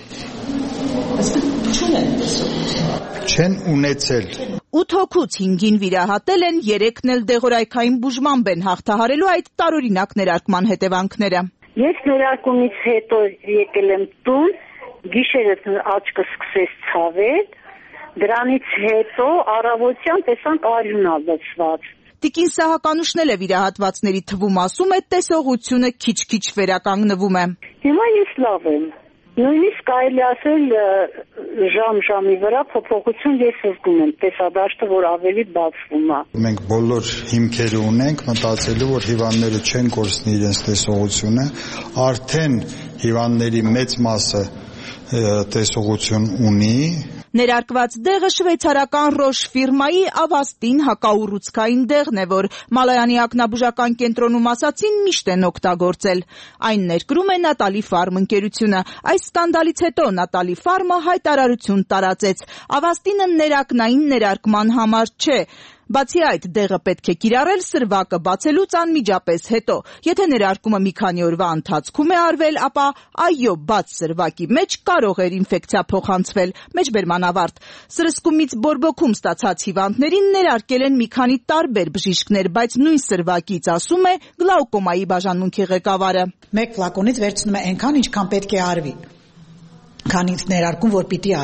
Չեն ունեցել։ ութ հոգուց հինգին վիրահատել են, երեքն էլ դեղորայքային բուժմամբ են հաղթահարելու այդ տարօրինակ ներարկման հետևանքները։ Ես ներարկումից հետո եկել եմ տուն, գիշերս աչքս սկսեց ցավել, դրանից հետո առավոտյան տեսանք արյուն ալեցված։ Տիկին Սահականուշն էլ է վիրահատվածների թվում ասում է, տեսողությունը քիչ-քիչ վերականգնվում է։ Հիմա ես լավ եմ։ Նույնիսկ կարելի ասել ժամ-ժամի վրա փոփոխություն ես զգում եմ, տեսադաշտը որ ավելի բացվում է։ Մենք բոլոր հիմքերը ունենք մտածելու, որ հիվանդները չեն կորցնի իրենց տեսողությունը, արդեն հիվանդների մեծ մասը տեսողություն ունի։ Ներարկված դեղը շվեյցարական Ռոշ ֆիրմայի Ավաստին հակաուռուցքային դեղն է, որ Մալայանի ակնաբուժական կենտրոնում ասացին միշտ են օգտագործել։ Այն ներկրում է Նատալի Ֆարմ ընկերությունը։ Այս սկանդալից հետո Նատալի Ֆարմը հայտարարություն տարածեց։ Ավաստինը ներակնային ներարկման համար չէ։ Բացի այդ, դեղը պետք է կիրառել սրվակը բացելուց անմիջապես հետո։ Եթե ներարկումը մի քանի օրվա ընթացքում է արվել, ապա այո, բաց սրվակի մեջ կարող էր ինֆեկցիա փոխանցվել։ Մեջբերման ավարտ։ Սրսկումից բորբոքում ստացած հիվանդներին ներարկել են մի քանի տարբեր բժիշկներ, բայց նույն սրվակից ասում է գլաուկոմայի բաժանմունքի ղեկավարը։ Մեկ ֆլակոնից վերցնում է այնքան, ինչքան պետք է արվի, քանի ներարկում որ պիտի արվի։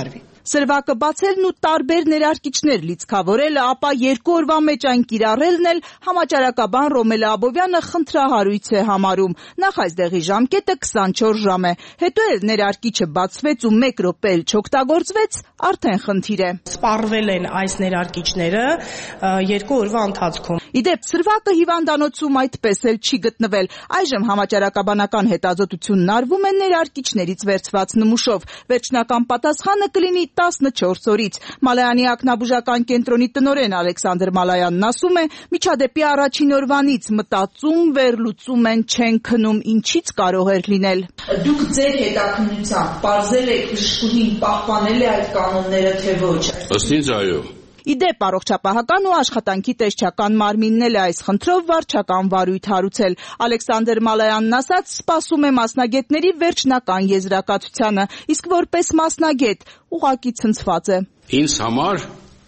Սրվակը բացելն ու տարբեր ներարկիչներ լիցքավորելը, ապա երկու օրվա մեջ այն կիրառելն էլ համաճարակաբան Ռոմելը Աբովյանը խնդրահարույց է համարում։ Նախ այստեղի ժամկետը քսանչորս ժամ է, հետո էլ ներարկիչը բացվեց ու մեկ րոպե էլ չօգտագործվեց, արդեն խնդիր է։ Սպառվել են այս ներարկիչները երկու օրվա ընթացքում։ Իդեպ սրվակը հիվանդանոցում այդպես էլ չի գտնվել։ Այժմ համաճարակաբանական հետազոտությունն արվում է ներարկիչներից վերցված նմուշով։ Վերջնական պատասխանը կլինի տասնչորս օրից։ Մալայանի ակնաբուժական կենտրոնի տնօրեն Ալեքսանդր Մալայանն ասում է, միջադեպի առաջին օրվանից մտածում, վերլուծում են, չեն քնում, ինչից կարող էր լինել։ Դուք ձեր հետաքննությամբ պարզել եք իշխանին պահպանել է այդ կանոնները, թե ոչ։ Ըստ ինձ այո։ Իդեպ առողջապահական ու աշխատանքի տեսչական մարմինն էլ է այս խնդրով վարչական վարույթ հարուցել։ Ալեքսանդր Մալայանն ասաց, սպասում է մասնագետների վերջնական եզրակացությանը, իսկ որպես մասնագետ ուղղակի ցնցված է։ Ինձ համար,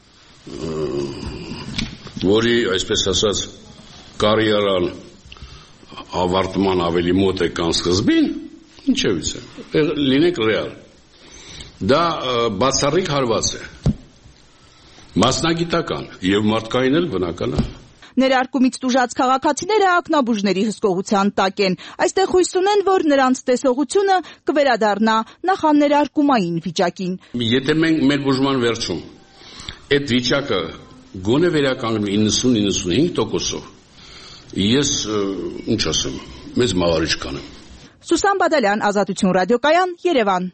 որի, այսպես ասած, կարիերան ավարտման ավելի մոտ է կան սկզբին, ինչևից է, լինեք ռեալ։ Դա բացառիկ հարված է։ Մասնագիտական եւ մարդկային էլ բնական է։ Ներարկումից տուժած քաղաքացիները ակնաբուժների հսկողության տակ են։ Այստեղ հույս ունեն, որ նրանց տեսողությունը կվերադառնա նախաներարկումային վիճակին։ Եթե մենք մեր բուժման վերջում այդ վիճակը գոնե վերականգնի իննսուն իննսունհինգ տոկոսով, ես ինչ ասեմ, մեծ մաղարիչ կանեմ։ Սուսան Բադալյան, Ազատություն ռադիոկայան, Երևան։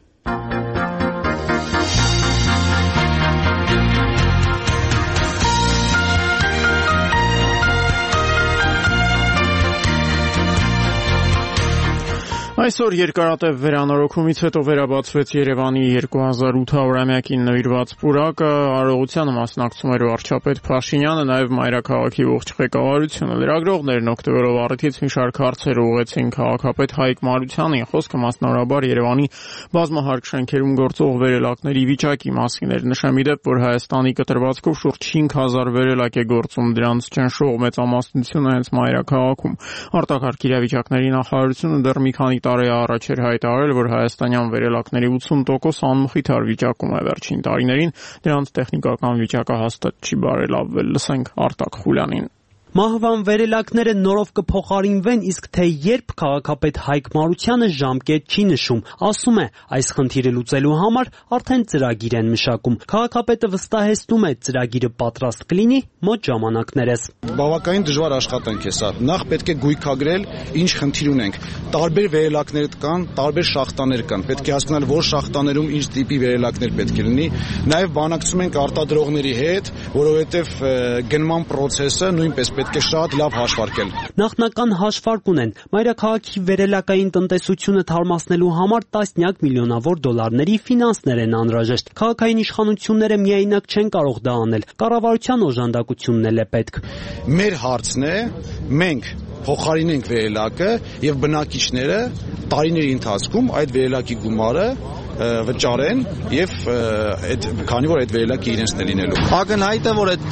Այսօր երկարատև վերանորոգումից հետո վերաբացվեց Երևանի երկու հազար ութ-ամյակին նվիրված պուրակը, արարողությանը մասնակցում էր վարչապետ Փաշինյանը, նաև մայրաքաղաքի ողջ ղեկավարությունը։ Լրագրողներն օգտվելով առիթից մի շարք հարցեր ուղղեցին քաղաքապետ Հայկ Մարությանին, խոսքը մասնավորաբար Երևանի բազմահարկ շենքերում գործող վերելակների վիճակի մասին էր։ Նշեմ իդեպ, որ Հայաստանի կտրվածքով շուրջ հինգ հազար վերելակ է գործում, դրանց ճնշող մեծամասնությունը հենց մայրաքաղաքում։ Արտակարգ իրավիճակների նախարարությունը դեռ մի քանի տարի առաջ էր հայտարարել, որ հայաստանյան վերելակների ութսուն տոկոս անմխիթար վիճակում է վերջին տարիներին, դրանց տեխնիկական վիճակը հաստատ չի բարելավվել։ Լսենք Արտակ Խուլյանին։ Մահվան վերելակները նորով կփոխարինվեն, իսկ թե երբ քաղաքապետ Հայկ Մարությանը ժամկետ չի նշում, ասում է, այս խնդիրը լուծելու համար արդեն ծրագիր են մշակում։ Քաղաքապետը վստահեցնում է, ծրագիրը պատրաստ կլինի մոտ ժամանակներս։ Բավականին դժվար աշխատանք է սա։ Նախ պետք է գույքագրել, ինչ խնդիր ունենք։ Տարբեր վերելակներ կան, տարբեր շախտաներ կան։ Պետք է հասկանալ, որ շախտաներում ինչ տիպի վերելակներ պետք է լինի։ Նաև բանակցում ենք արտադրողների հետ, որովհետև գնման process-ը նույնպես պետք է շատ լավ հաշվարկել։ Նախնական հաշվարկ ունեն։ Մայրաքաղաքի վերելակային տնտեսությունը թարմացնելու համար տասնյակ միլիոնավոր դոլարների ֆինանսներ են անհրաժեշտ։ Քաղաքային իշխանությունները միայնակ չեն կարող դա անել։ Կառավարության օժանդակությունն էլ է պետք։ Մեր հարցն է, մենք փոխարինենք վերելակը եւ բնակիչները տարիների ընթացքում այդ վերելակի գումարը վճարեն եւ այդ քանի որ այդ վերելակը իրենցն է լինելու։ Ակնհայտ է, որ այդ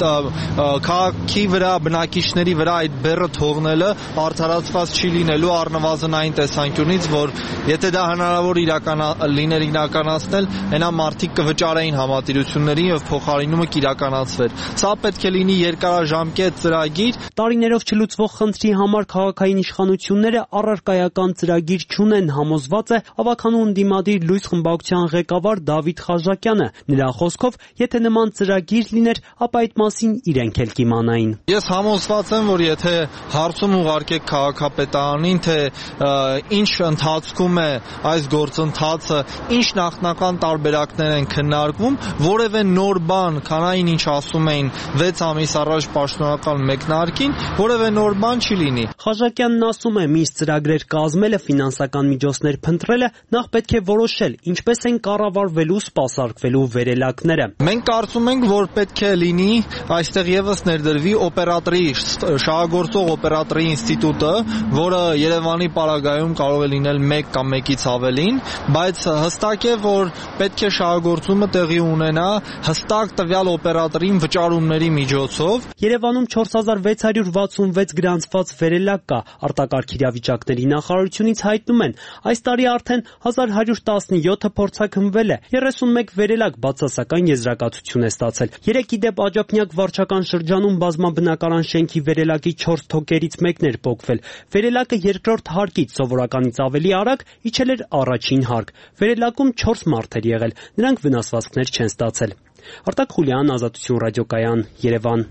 քաղաքի վրա բնակիչների վրա այդ բեռը թողնելը արդարացված չի լինելու առնվազն այն տեսանկյունից, որ եթե դա հնարավոր իրական լիներ իրականացնել, այնա մարդիկ կվճարեին համատիրություններին եւ փոխարինումը կիրականացվեր։ Սա պետք է լինի երկարաժամկետ ծրագիր։ Տարիներով չլուծվող խնդրի համար քաղաքային իշխանությունները առարկայական ծրագիր չունեն, համոզված է ավականու ընդդիմադիր լույս խմբակցության ղեկավար Դավիթ Խաժակյանը։ Նրա խոսքով, եթե նման ծրագիր լիներ, ապա այդ մասին իրենք էլ կիմանային։ Ես համոզված եմ, որ եթե հարցում ուղարկեք քաղաքապետարանին, թե ինչ ընթացքում է այս գործընթացը, ինչ նախնական տարբերակներ են քննարկվում, որևէ նոր բան, քանային ինչ ասում էին վեց ամիս առաջ պաշտոնական մեկնարկին, որևէ նոր բան չի լինի։ Խաժակյանն ասում է, միշտ ծրագրեր կազմելը, ֆինանսական միջոցներ փնտրելը, նախ պետք է որոշել, ինչպես են կառավարվելու, սպասարկվելու վերելակները։ Մենք կարծում ենք, որ պետք է լինի այստեղ եւս ներդրվի օպերատորի, շահագործող օպերատորի ինստիտուտը, որը Երևանի պարագայում կարող է լինել մեկ կամ մեկից ավելին, բայց հստակ է, որ պետք է շահագործումը տեղի ունենա հստակ տվյալ օպերատորին վճարումների միջոցով։ Երևանում չորս հազար վեց հարյուր վաթսունվեց գրանցված վերելակ կա։ Արտակարգ իրավիճակների նախարարությունից հայտնում են, այս տարի արդեն հազար հարյուր տասնյոթը փորձաքննվել է, երեսունմեկ վերելակ բացասական եզրակացություն է ստացել։ Երեկ ի դեպ Աջափնյակ վարչական շրջանում բազմաբնակարան շենքի վերելակի չորս թոկերից մեկն էր պոկվել։ Վերելակը երկրորդ հարկից սովորականից ավելի արագ իջել էր առաջին հարկ։ Վերելակում չորս մարդ էր եղել, նրանք վնասվածքներ չեն ստացել։ Արտակ Խուլյան, Ազատություն ռադիոկայան, Երևան։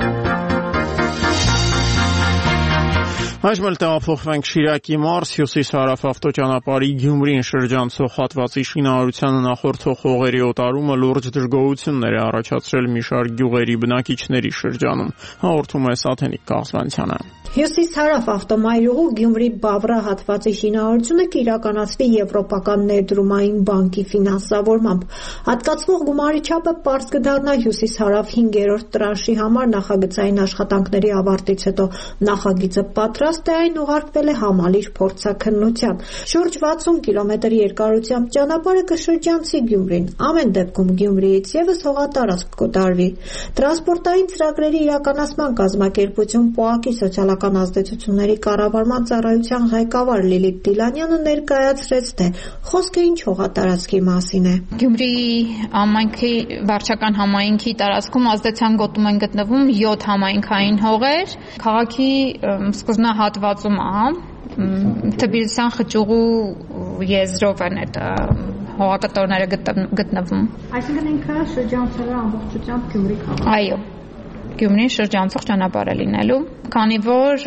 Այժմ էլ տեղափոխվենք Շիրակի մարզ, հյուսիս-հարավ ավտոճանապարհի Գյումրին շրջանցող հատվածի շինարարությանը նախորդող հողերի օտարումը լուրջ դժգոհություններ է առաջացրել մի շարք գյուղերի բնակիչների շրջանում, հաղորդում է Սաթենիկ Կաղզանցյանը։ Հյուսիս-հարավ ավտոմայրուղու Գյումրի Բավրա հատվածի շինարարությունը կիրականացվի Եվրոպական ներդրումային բանկի ֆինանսավորմամբ։ Հատկացվող գումարի չափը պարզ կդառնա հյուսիս-հարավ հինգերորդ տրանշի համար նախագծային աշխատանքների ավարտից հետո։ Նախագիծը պատրաստ է, այն ուղարկվել է համալիր փորձաքննության։ Շուրջ վաթսուն կիլոմետր երկարությամբ ճանապարհը կշրջանցի Գյումրին։ Ամեն դեպքում Գյումրիից ևս հողատարածք կոտարվի։ Տրանսպորտային ծրագրերի իրականացման կազմակերպություն ՊՕԱԿ-ի սոցիալական ազդեցությունների կառավարման ծառայության ղեկավար Լիլիթ Դիլանյանը ներկայացրեց, թե խոսքը ինչ հողատարածքի մասին է։ Գյումրի համայնքի վարչական համայնքի տարածքում ազդեցության գոտում են գտնվում յոթ համայնքային հողեր, քաղաքի սկզբնահատվածում Թբիլիսյան խճուղու եզրով են այդ հողակտորները գտնվում։ Այսինքն ինքը շրջանցել է ամբողջությամբ Գյումրի քաղաքը։ Այո, Գյումրին շրջանցող ճանապարհ է լինելու, քանի որ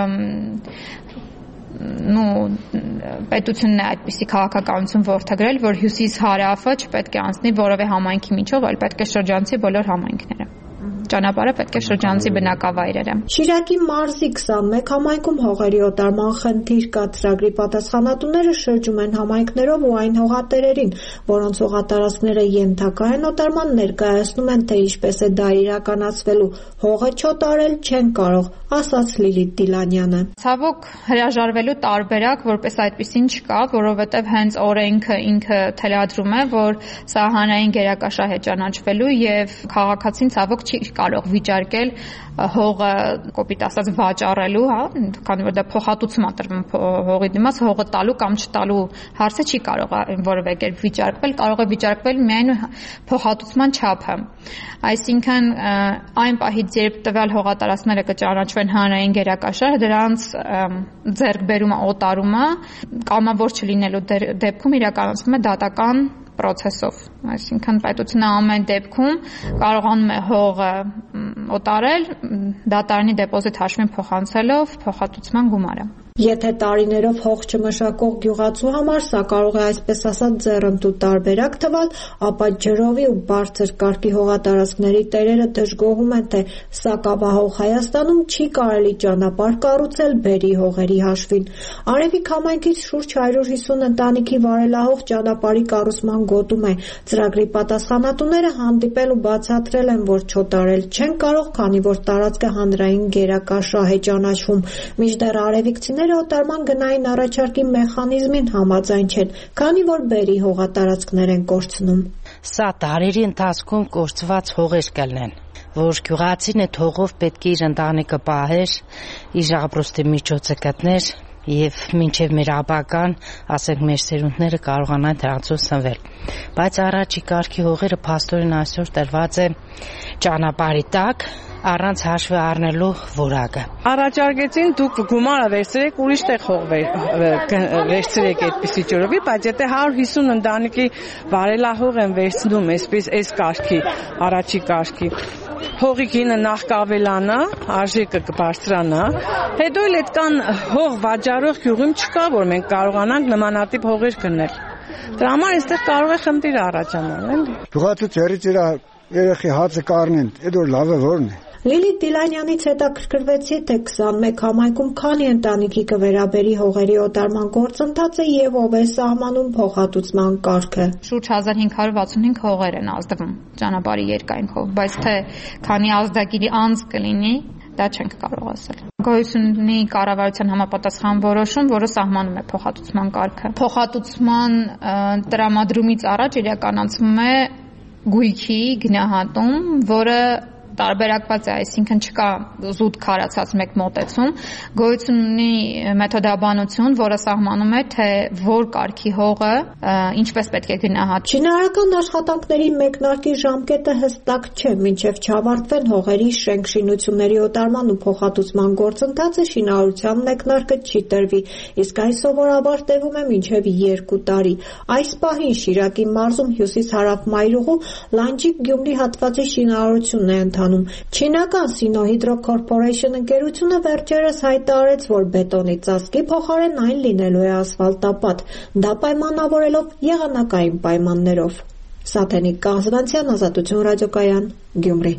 նու պետությունն է այդպիսի քաղաքականություն որդեգրել, որ հյուսիս-հարավը չպետք է անցնի որևէ համայնքի միջով, այլ պետք է շրջանցի բոլոր համայնքները։ Ճանապարհը պետք է շրջանցի բնակավայրերը։ Շիրակի մարզի քսանմեկ համայնքում հողերի օտարման խնդիր կա, ծրագրի պատասխանատուները շրջում են համայնքներով ու այն հողատերերին, որոնց հողատարածքները ենթակա են օտարման, ներկայացնում են, թե ինչպես է դա իրականացվելու։ Հողը չօտարել չեն կարող, ասաց Լիլիթ Դիլանյանը։ Ցավոք հրաժարվելու տարբերակ որպես այդպեսին չկա, որովհետև հենց օրենքը ինքը թելադրում է, որ սահմանային գերակաշահ է ճանաչվելու եւ քաղաքացին ցավոք չի կարող վիճարկել հողը կոպիտ ասած վաճառելու, հա, քանի որ դա փոխհատուցում է տրվում հողի դիմաց, հողը տալու կամ չտալու հարցը չի կարող որևէ կերպ վիճարկվել, կարող է վիճարկվել միայն փոխհատուցման չափը։ Այսինքն այն պահից, երբ տվյալ հողատարածքները կճանաչվեն հանրային գերակաշահ, դրանց ձեռքբերումը, օտարումը կամավոր չլինելու դեպքում իրականացվում է դատական պրոցեսով, այսինքն պետությունը ամեն դեպքում կարողանում է հողը օտարել դատարանի դեպոզիտ հաշվին փոխանցելով փոխհատուցման գումարը։ Եթե տարիներով հող չմշակող գյուղացու համար սա կարող է այսպես ասած ձեռնտու տարբերակ թվալ, ապա ջրովի ու բարձր կարգի հողատարածքների տերերը դժգոհում են, թե սակավահող Հայաստանում չի կարելի ճանապարհ կառուցել բերի հողերի հաշվին։ Արևիկ համայնքից շուրջ հարյուր հիսուն ընտանիքի վարելահող ճանապարհի կառուցման գոտում է։ Ծրագրի պատասխանատուները հանդիպել ու բացատրել են, որ չօտարել չեն կարող, քանի որ տարածքը հանրային գերակաշահ է ճանաչվում։ Մինչդեռ արևիկցիները օտարման գնային առաջարկի մեխանիզմին համաձայն չեն, քանի որ բերի հողատարածքներ են կորցնում։ Սա տարերի ընթացքում կորցված հողեր կլինեն, որ գյուղացին այդ հողով պետք է իր ընտանիքը պահեր, իր ապրոստի միջոցը գտներ եւ մինչեւ մեր ապական, ասենք մեր սերունդները կարողանան դրանցով սնվել։ Բայց առաջի կարգի հողերը փաստորեն այսօր տրված է ճանապարհի տակ առանց հաշվի առնելու որակը։ Առաջարկեցին դուք գումարը վերցրեք, ուրիշ տեղ հող վերցրեք այդպիսի ջրովի, բայց եթե հարյուր հիսուն ընտանիքի վարելահող են վերցնում այսպես այս կարգի, առաջի կարգի, հողի գինը նախ կավելանա, արժեքը կբարձրանա, հետո էլ այդքան հող վաճառող գյուղում չկա, որ մենք կարողանանք նմանատիպ հողեր գնել։ Դրա համար այստեղ կարող է խնդիր առաջանալ, էլի։ Դուղացու ծերից իր երեխի հացը կառնեն, այդ որ լավը որն է։ Լիլիթ Դիլանյանից հետաքրքրվեցի, թե քսանմեկ համայնքում քանի ընտանիքի կվերաբերի հողերի օտարման գործընթացը եւ ով է սահմանում փոխհատուցման կարգը։ Շուրջ հազար հինգ հարյուր վաթսուն հինգ հողեր են ազդվում ճանապարհի երկայնքով, բայց թե քանի ազդագիրի անձ կլինի, դա չենք կարող ասել։ Գոյություն ունի կառավարության համապատասխան որոշում, որը սահմանում է փոխհատուցման կարգը։ Փոխհատուցման տրամադրումից առաջ իրականացվում է գույքի գնահատում, որը տարբերակված է, այսինքն չկա զուտ քարացած մեկ մոտեցում, գոյություն ունի մեթոդաբանություն, որը սահմանում է, թե որ կարգի հողը ինչպես պետք է գնահատվի։ Շինարարական աշխատանքների մեկնարկի ժամկետը հստակ չէ, մինչև չավարտվեն հողերի շենք-շինությունների օտարման ու փոխհատուցման գործընթացը շինարարության մեկնարկը չի տրվի, իսկ այս սովորաբար տևում է մինչև երկու տարի։ Այս պահին Շիրակի մարզում հյուսիս-հարավ մայրուղու Լանջիկ-Գյումրի հատվածի շինարարությունն է ընթանում։ Չինական Sinohydro Corporation ընկերությունը վերջերս հայտարարեց, որ բետոնի ծածկի փոխարեն այն լինելու է ասֆալտապատ, դա պայմանավորելով եղանակային պայմաններով։ Սաթենիկ Կանզանցյան, Ազատություն ռադիոկայան, Գյումրի։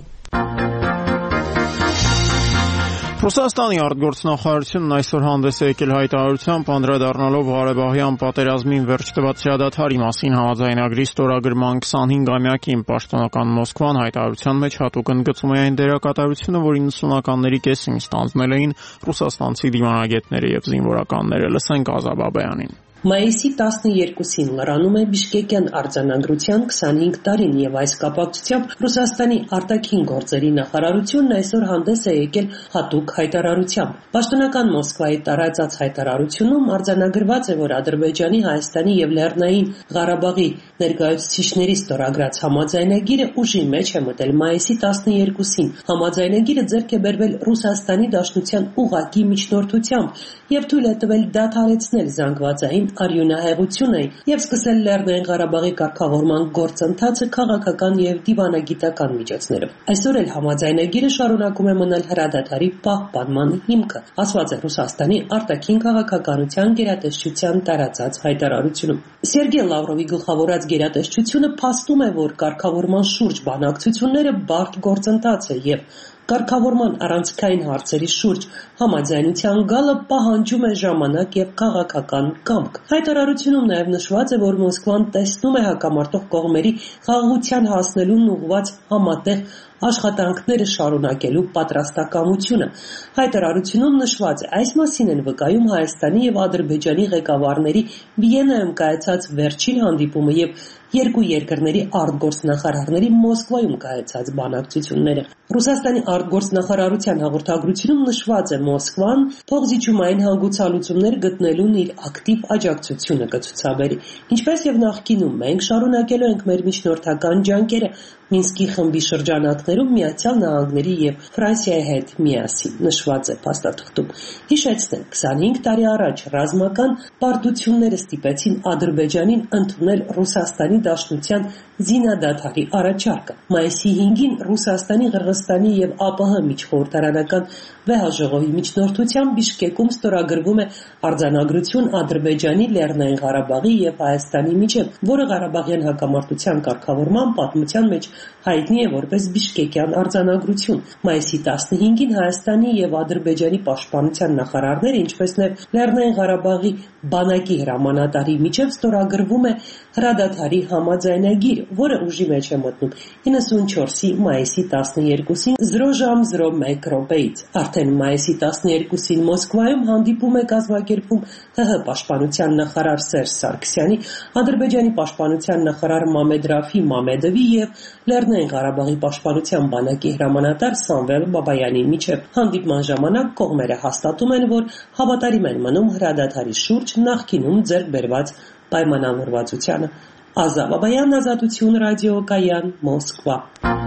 Ռուսաստանի արտգործնախարարությունն այսօր հանդես է եկել հայտարարությամբ, անդրադառնալով Ղարաբաղյան պատերազմին վերջ տված հրադադարի մասին համաձայնագրի ստորագրման քսանհինգամյակին։ Պաշտոնական Մոսկվան հայտարարության մեջ հատուկ ընդգծում է այն դերակատարությունը, որ իննսունականների կեսին ստանձնել էին ռուսաստանցի դիվանագետները եւ զինվորականները։ Լսենք Ազա Բաբայանին։ Մայիսի տասներկուսին լրանում է Բիշկեկյան արձանագրության քսանհինգ տարին եւ այս կապակցությամբ Ռուսաստանի արտաքին գործերի նախարարությունն այսօր հանդես է եկել հատուկ հայտարարությամբ։ Պաշտոնական Մոսկվայի տարածած հայտարարությունում արձանագրված է, որ Ադրբեջանի, Հայաստանի եւ Լեռնային Ղարաբաղի ներկայացուցիչների ստորագրած համաձայնագիրը ուժի մեջ է մտել մայիսի տասներկուսին։ Համաձայնագիրը ձեռք է բերվել Ռուսաստանի Դաշնության ուղղակի միջնորդությամբ եւ թույլ է տվել դադարեցնել զանգվածային արյունահեղությունը եւ սկսել Լեռնային Ղարաբաղի կարգավորման գործընթացը քաղաքական եւ դիվանագիտական միջոցներով։ Այսօր էլ համաձայնագիրը շարունակում է մնալ հրադադարի պահպանման հիմքը, ասված է Ռուսաստանի արտաքին քաղաքականության գերատեսչության տարածած հայտարարությունում։ Սերգեյ Լավրովի գլխավորած գերատեսչությունը փաստում է, որ կարգավորման շուրջ բանակցությունները բարդ գործընթաց է եւ կարգավորման առանցքային հարցերի շուրջ համաձայնության գալը պահանջում է ժամանակ եւ քաղաքական կամք։ Հայտարարությունում նաեւ նշված է, որ Մոսկվան տեսնում է հակամարտող կողմերի խաղաղության հասնելուն ուղղված համատեղ աշխատանքները շարունակելու պատրաստակամությունը։ Հայտարարությունում նշված է, այս մասին են վկայում Հայաստանի եւ Ադրբեջանի ղեկավարների Վիեննայում կայացած վերջին հանդիպումը եւ երկու երկրների արտգործնախարարների Մոսկվայում կայացած բանակցությունները։ Ռուսաստանի արտգործնախարարության հաղորդագրությունում նշված է, Մոսկվան փոխզիջումային հանգուցալուծումներ գտնելուն իր ակտիվ աջակցությունը կցուցաբերի։ Ինչպես եւ նախկինում, մենք շարունակելու ենք մեր միջնորդական ջանքերը Մինսկի խմբի շրջանակներում Միացյալ Նահանգների եւ Ֆրանսիայի հետ միասին, նշված է փաստաթղթում։ Հիշեցնենք, քսանհինգ տարի առաջ ռազմական պարտությունները ստիպեցին Ադրբեջանին ընդունել Ռուսաստանի Դաշնության զինադադարի առաջարկը։ Մայիսի հինգին Ռուսաստանի, Ղրղըզստանի եւ ԱՊՀ միջխորհրդարանական վեհաժողովի միջնորդությամբ Բիշկեկում ստորագրվում է արձանագրություն Ադրբեջանի, Լեռնային Ղարաբաղի եւ Հայաստանի միջեւ, որը Ղարաբաղյան հակամարտության կարգավորման պատմության մեջ հայտնի է որպես Բիշկեկյան արձանագրություն։ Մայիսի տասնհինգին Հայաստանի եւ Ադրբեջանի պաշտպանության նախարարները, ինչպես նաեւ Լեռնային Ղարաբաղի բանակի հրամանատարի միջեւ ստորագրվում է հրադադարի համաձայնագիր, որը ուժի մեջ է մտնում իննսունչորսի մայիսի տասներկուսին զրո ժամ զրո մեկ րոպեից։ Արդեն մայիսի տասներկուսին Մոսկվայում հանդիպում է կազմակերպում ՀՀ պաշտպանության նախարար Սերժ Սարգսյանի, Ադրբեջանի պաշտպանության նախարար Մամեդ Ռաֆի Մամեդովի եւ Լեռնային Ղարաբաղի պաշտպանության բանակի հրամանատար Սամվել Բաբայանի միջև։ Հանդիպման ժամանակ կողմերը հաստատում են, որ հավատարիմ են մնում հրադադարի շուրջ նախկինում ձեռք բերված պայմանավորվածությանը։ Ազա Բաբայան, Ազատություն ռադիոկայան, Մոսկվա։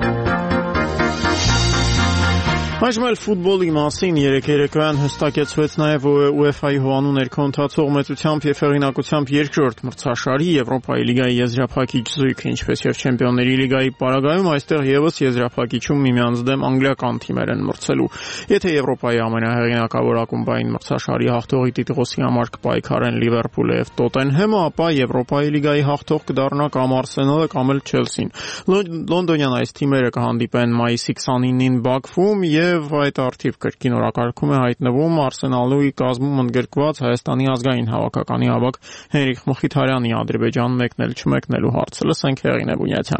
Այժմ էլ ֆուտբոլի մասին երեկ երեկոյան հստակեցվեց նաև ՈՒԵՖԱ-ի հովանու ներքոնթացող մեծությամբ եւ հեղինակությամբ երկրորդ մրցաշարի Եվրոպայի լիգայի եզրափակիչ զույգը, ինչպես եւ Չեմպիոնների լիգայի պարագայում, այստեղ եւս եզրափակիչում միմյանց դեմ անգլիական թիմեր են մրցելու։ Եթե Եվրոպայի ամենահեղինակավոր ակումբային մրցաշարի հաղթողի տիտղոսի համար կպայքարեն Լիվերպուլը եւ Տոտենհեմը, ապա Եվրոպայի լիգայի հաղթող կդառնա կամ Արսենալը կամ էլ Չելսին։ Լոնդոնյան այս թիմերը կհանդիպեն մայիսի քսանինին Բաքվում եւ Եվ այդ արդիվ կրկին օրակարգում է հայտնվում Արսենալի կազմում ընդգրկված Հայաստանի ազգային հավաքականի ավագ Հենրիխ Մխիթարյանի Ադրբեջան մեկնել չմեկնելու հարցը։ Լսենք Հեղինե Բունյաթյանին։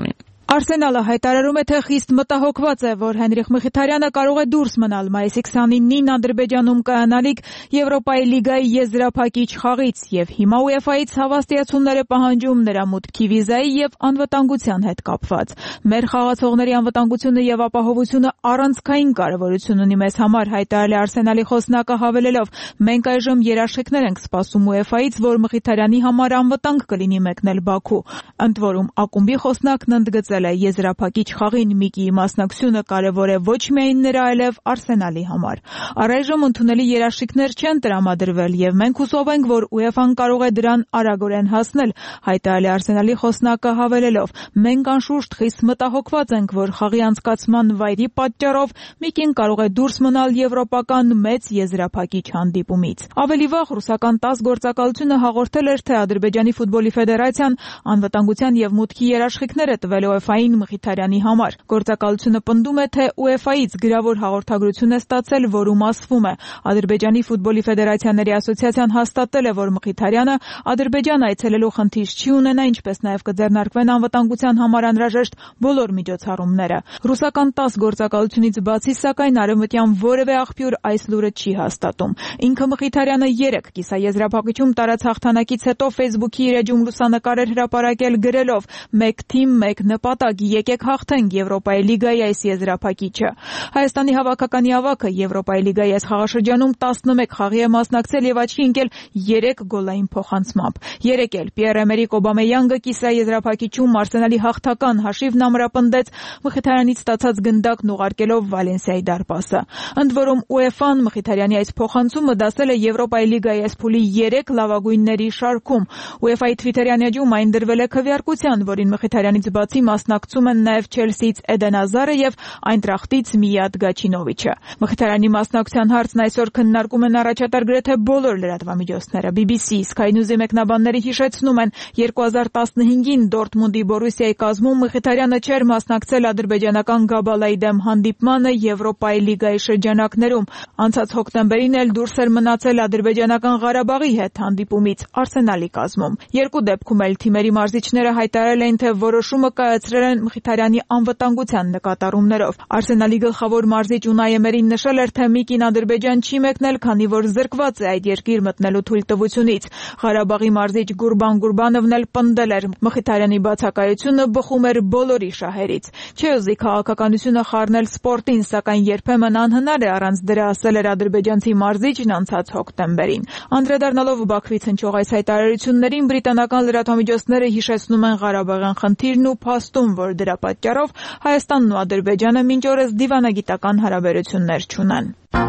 Արսենալը հայտարարում է, թե խիստ մտահոգված է, որ Հենրիխ Մխիթարյանը կարող է դուրս մնալ մայիսի քսանինին Ադրբեջանում կայանալիք Եվրոպայի լիգայի եզրափակիչ խաղից եւ հիմա ՈՒԵՖԱ-ից հավաստիացումներ է պահանջում նրա մուտքի վիզայի եւ անվտանգության հետ կապված։ Մեր խաղացողների անվտանգությունը եւ ապահովությունը առանցքային կարեւորություն ունի մեզ համար, հայտարարել է Արսենալի խոսնակը հավելելով. մենք այժմ երաշխիքներ ենք սպասում ՈՒԵՖԱ-ից, որ Մխիթարյանի համար անվտանգ կլինի մեկնել Բաքու։ Ընդ որում ակումբի խոսնակն ընդգծել եզրափակիչ խաղին Միկիի մասնակցությունը կարևոր է ոչ միայն նրա, այլև Արսենալի համար։ Առայժմ ընդունելի երաշխիքներ չեն տրամադրվել եւ մենք հուսով ենք, որ ՈՒԵՖԱ-ն կարող է դրան արագորեն հասնել, հայտարարել է Արսենալի խոսնակը հավելելով. մենք անշուշտ խիստ մտահոգված ենք, որ խաղի անցկացման վայրի պատճառով Միկին կարող է դուրս մնալ եվրոպական մեծ եզրափակիչ հանդիպումից։ Ավելի վաղ ռուսական տաս գործակալությունը հաղորդել էր, թե Ադրբեջանի ֆուտբոլի ֆեդերացիան անվտանգության եւ մուտքի երաշխիքներ է տվել ՈՒԵՖԱ-ին Մխիթարյանի համար։ Գործակալությունը պնդում է, թե ՈՒԵՖԱ-ից գրավոր հաղորդագրություն է ստացել, որում ասվում է. Ադրբեջանի ֆուտբոլի ֆեդերացիաների ասոցիացիան հաստատել է, որ Մխիթարյանը Ադրբեջան այցելելու խնդիր չի ունենա, ինչպես նաև կձեռնարկվեն անվտանգության համար անհրաժեշտ բոլոր միջոցառումները։ Ռուսական տաս գործակալությունից բացի, սակայն արևմտյան որևէ աղբյուր այս լուրը չի հաստատում։ Ինքը Մխիթարյանը երեկ կիսաեզրափակիչում տարած հաղթանակից հետո Facebook-ի իր էջում լուսանկար էր հրապարակել գրելով. «Մեկ թիմ, մեկ նպատակ, եկեք հաղթենք Եվրոպայի լիգայի այս եզրափակիչը»։ Հայաստանի հավաքականի ավագը Եվրոպայի լիգայի այս խաղաշրջանում տասնմեկ խաղի է մասնակցել եւ աչքի ընկել երեք գոլային փոխանցմամբ։ Երեկ էլ Պիեր-Էմերիկ Օբամեյանգը կիսաեզրափակիչում Արսենալի հաղթական հաշիվն ամրապնդեց Մխիթարյանից ստացած գնդակն ուղարկելով Վալենսիայի դարպասը։ Ընդ որում ՈՒԵՖԱ-ն Մխիթարյանի այս փոխանցումը դասել է Եվրոպայի լիգայի այս փուլի երեք լավագույնների շարքում։ ՈՒԵՖԱ-ի Թվիտերյան էջում այն դրվել է քվեարկության, որին Մխիթարյանից բացի մասնակցում են նաև Չելսիից Էդեն Ազարը եւ Այնտրախտից Միյատ Գաչինովիչը։ Մխիթարյանի մասնակցության հարցն այսօր քննարկում են առաջատար գրեթե բոլոր լրատվամիջոցները։ բի բի սի, Sky News-ի մեկնաբանները հիշեցնում են, երկու հազար տասնհինգին Դորտմունդի Բորուսիայի կազմում Մխիթարյանը չէր մասնակցել ադրբեջանական Գաբալայի դեմ հանդիպմանը Եվրոպայի լիգայի շրջանակներում։ Անցած հոկտեմբերին էլ դուրս էր մնացել ադրբեջանական Ղարաբաղի հետ հանդիպումից Արսենալի կազմում։ Երկու դեպքում էլ թիմերի մարզիչները հայտարարել էին, թե որոշումը կայացրել են Մխիթարյանի անվտանգության նկատառումներով։ Արսենալի գլխավոր մարզիչ Ունայ Էմերին նշել էր, թե Միկին Ադրբեջան չի մեկնել, քանի որ զրկված է այդ երկիր մտնելու թույլտվությունից։ Ղարաբաղի մարզիչ Գուրբան Գուրբանովն էլ պնդել էր. Մխիթարյանի բացակայությունը բխում էր բոլորի շահերից։ Չէ ուզի քաղաքականությունը խառնել սպորտին, սակայն երբեմն անհնար է առանց դրա, ասել էր ադրբեջանցի մարզիչն անցած հոկտեմբերին։ Անդրադառնալով Բաքվից հնչող այս հայտարարություններին, բրիտանական լրատվամիջոցները հիշեցնում են Ղարաբաղյան խնդիրն ու փաստում, որ դրա պատճառով Հայաստանն ու Ադրբեջանը մինչ օրս դիվանագիտական հարաբերություններ չունեն։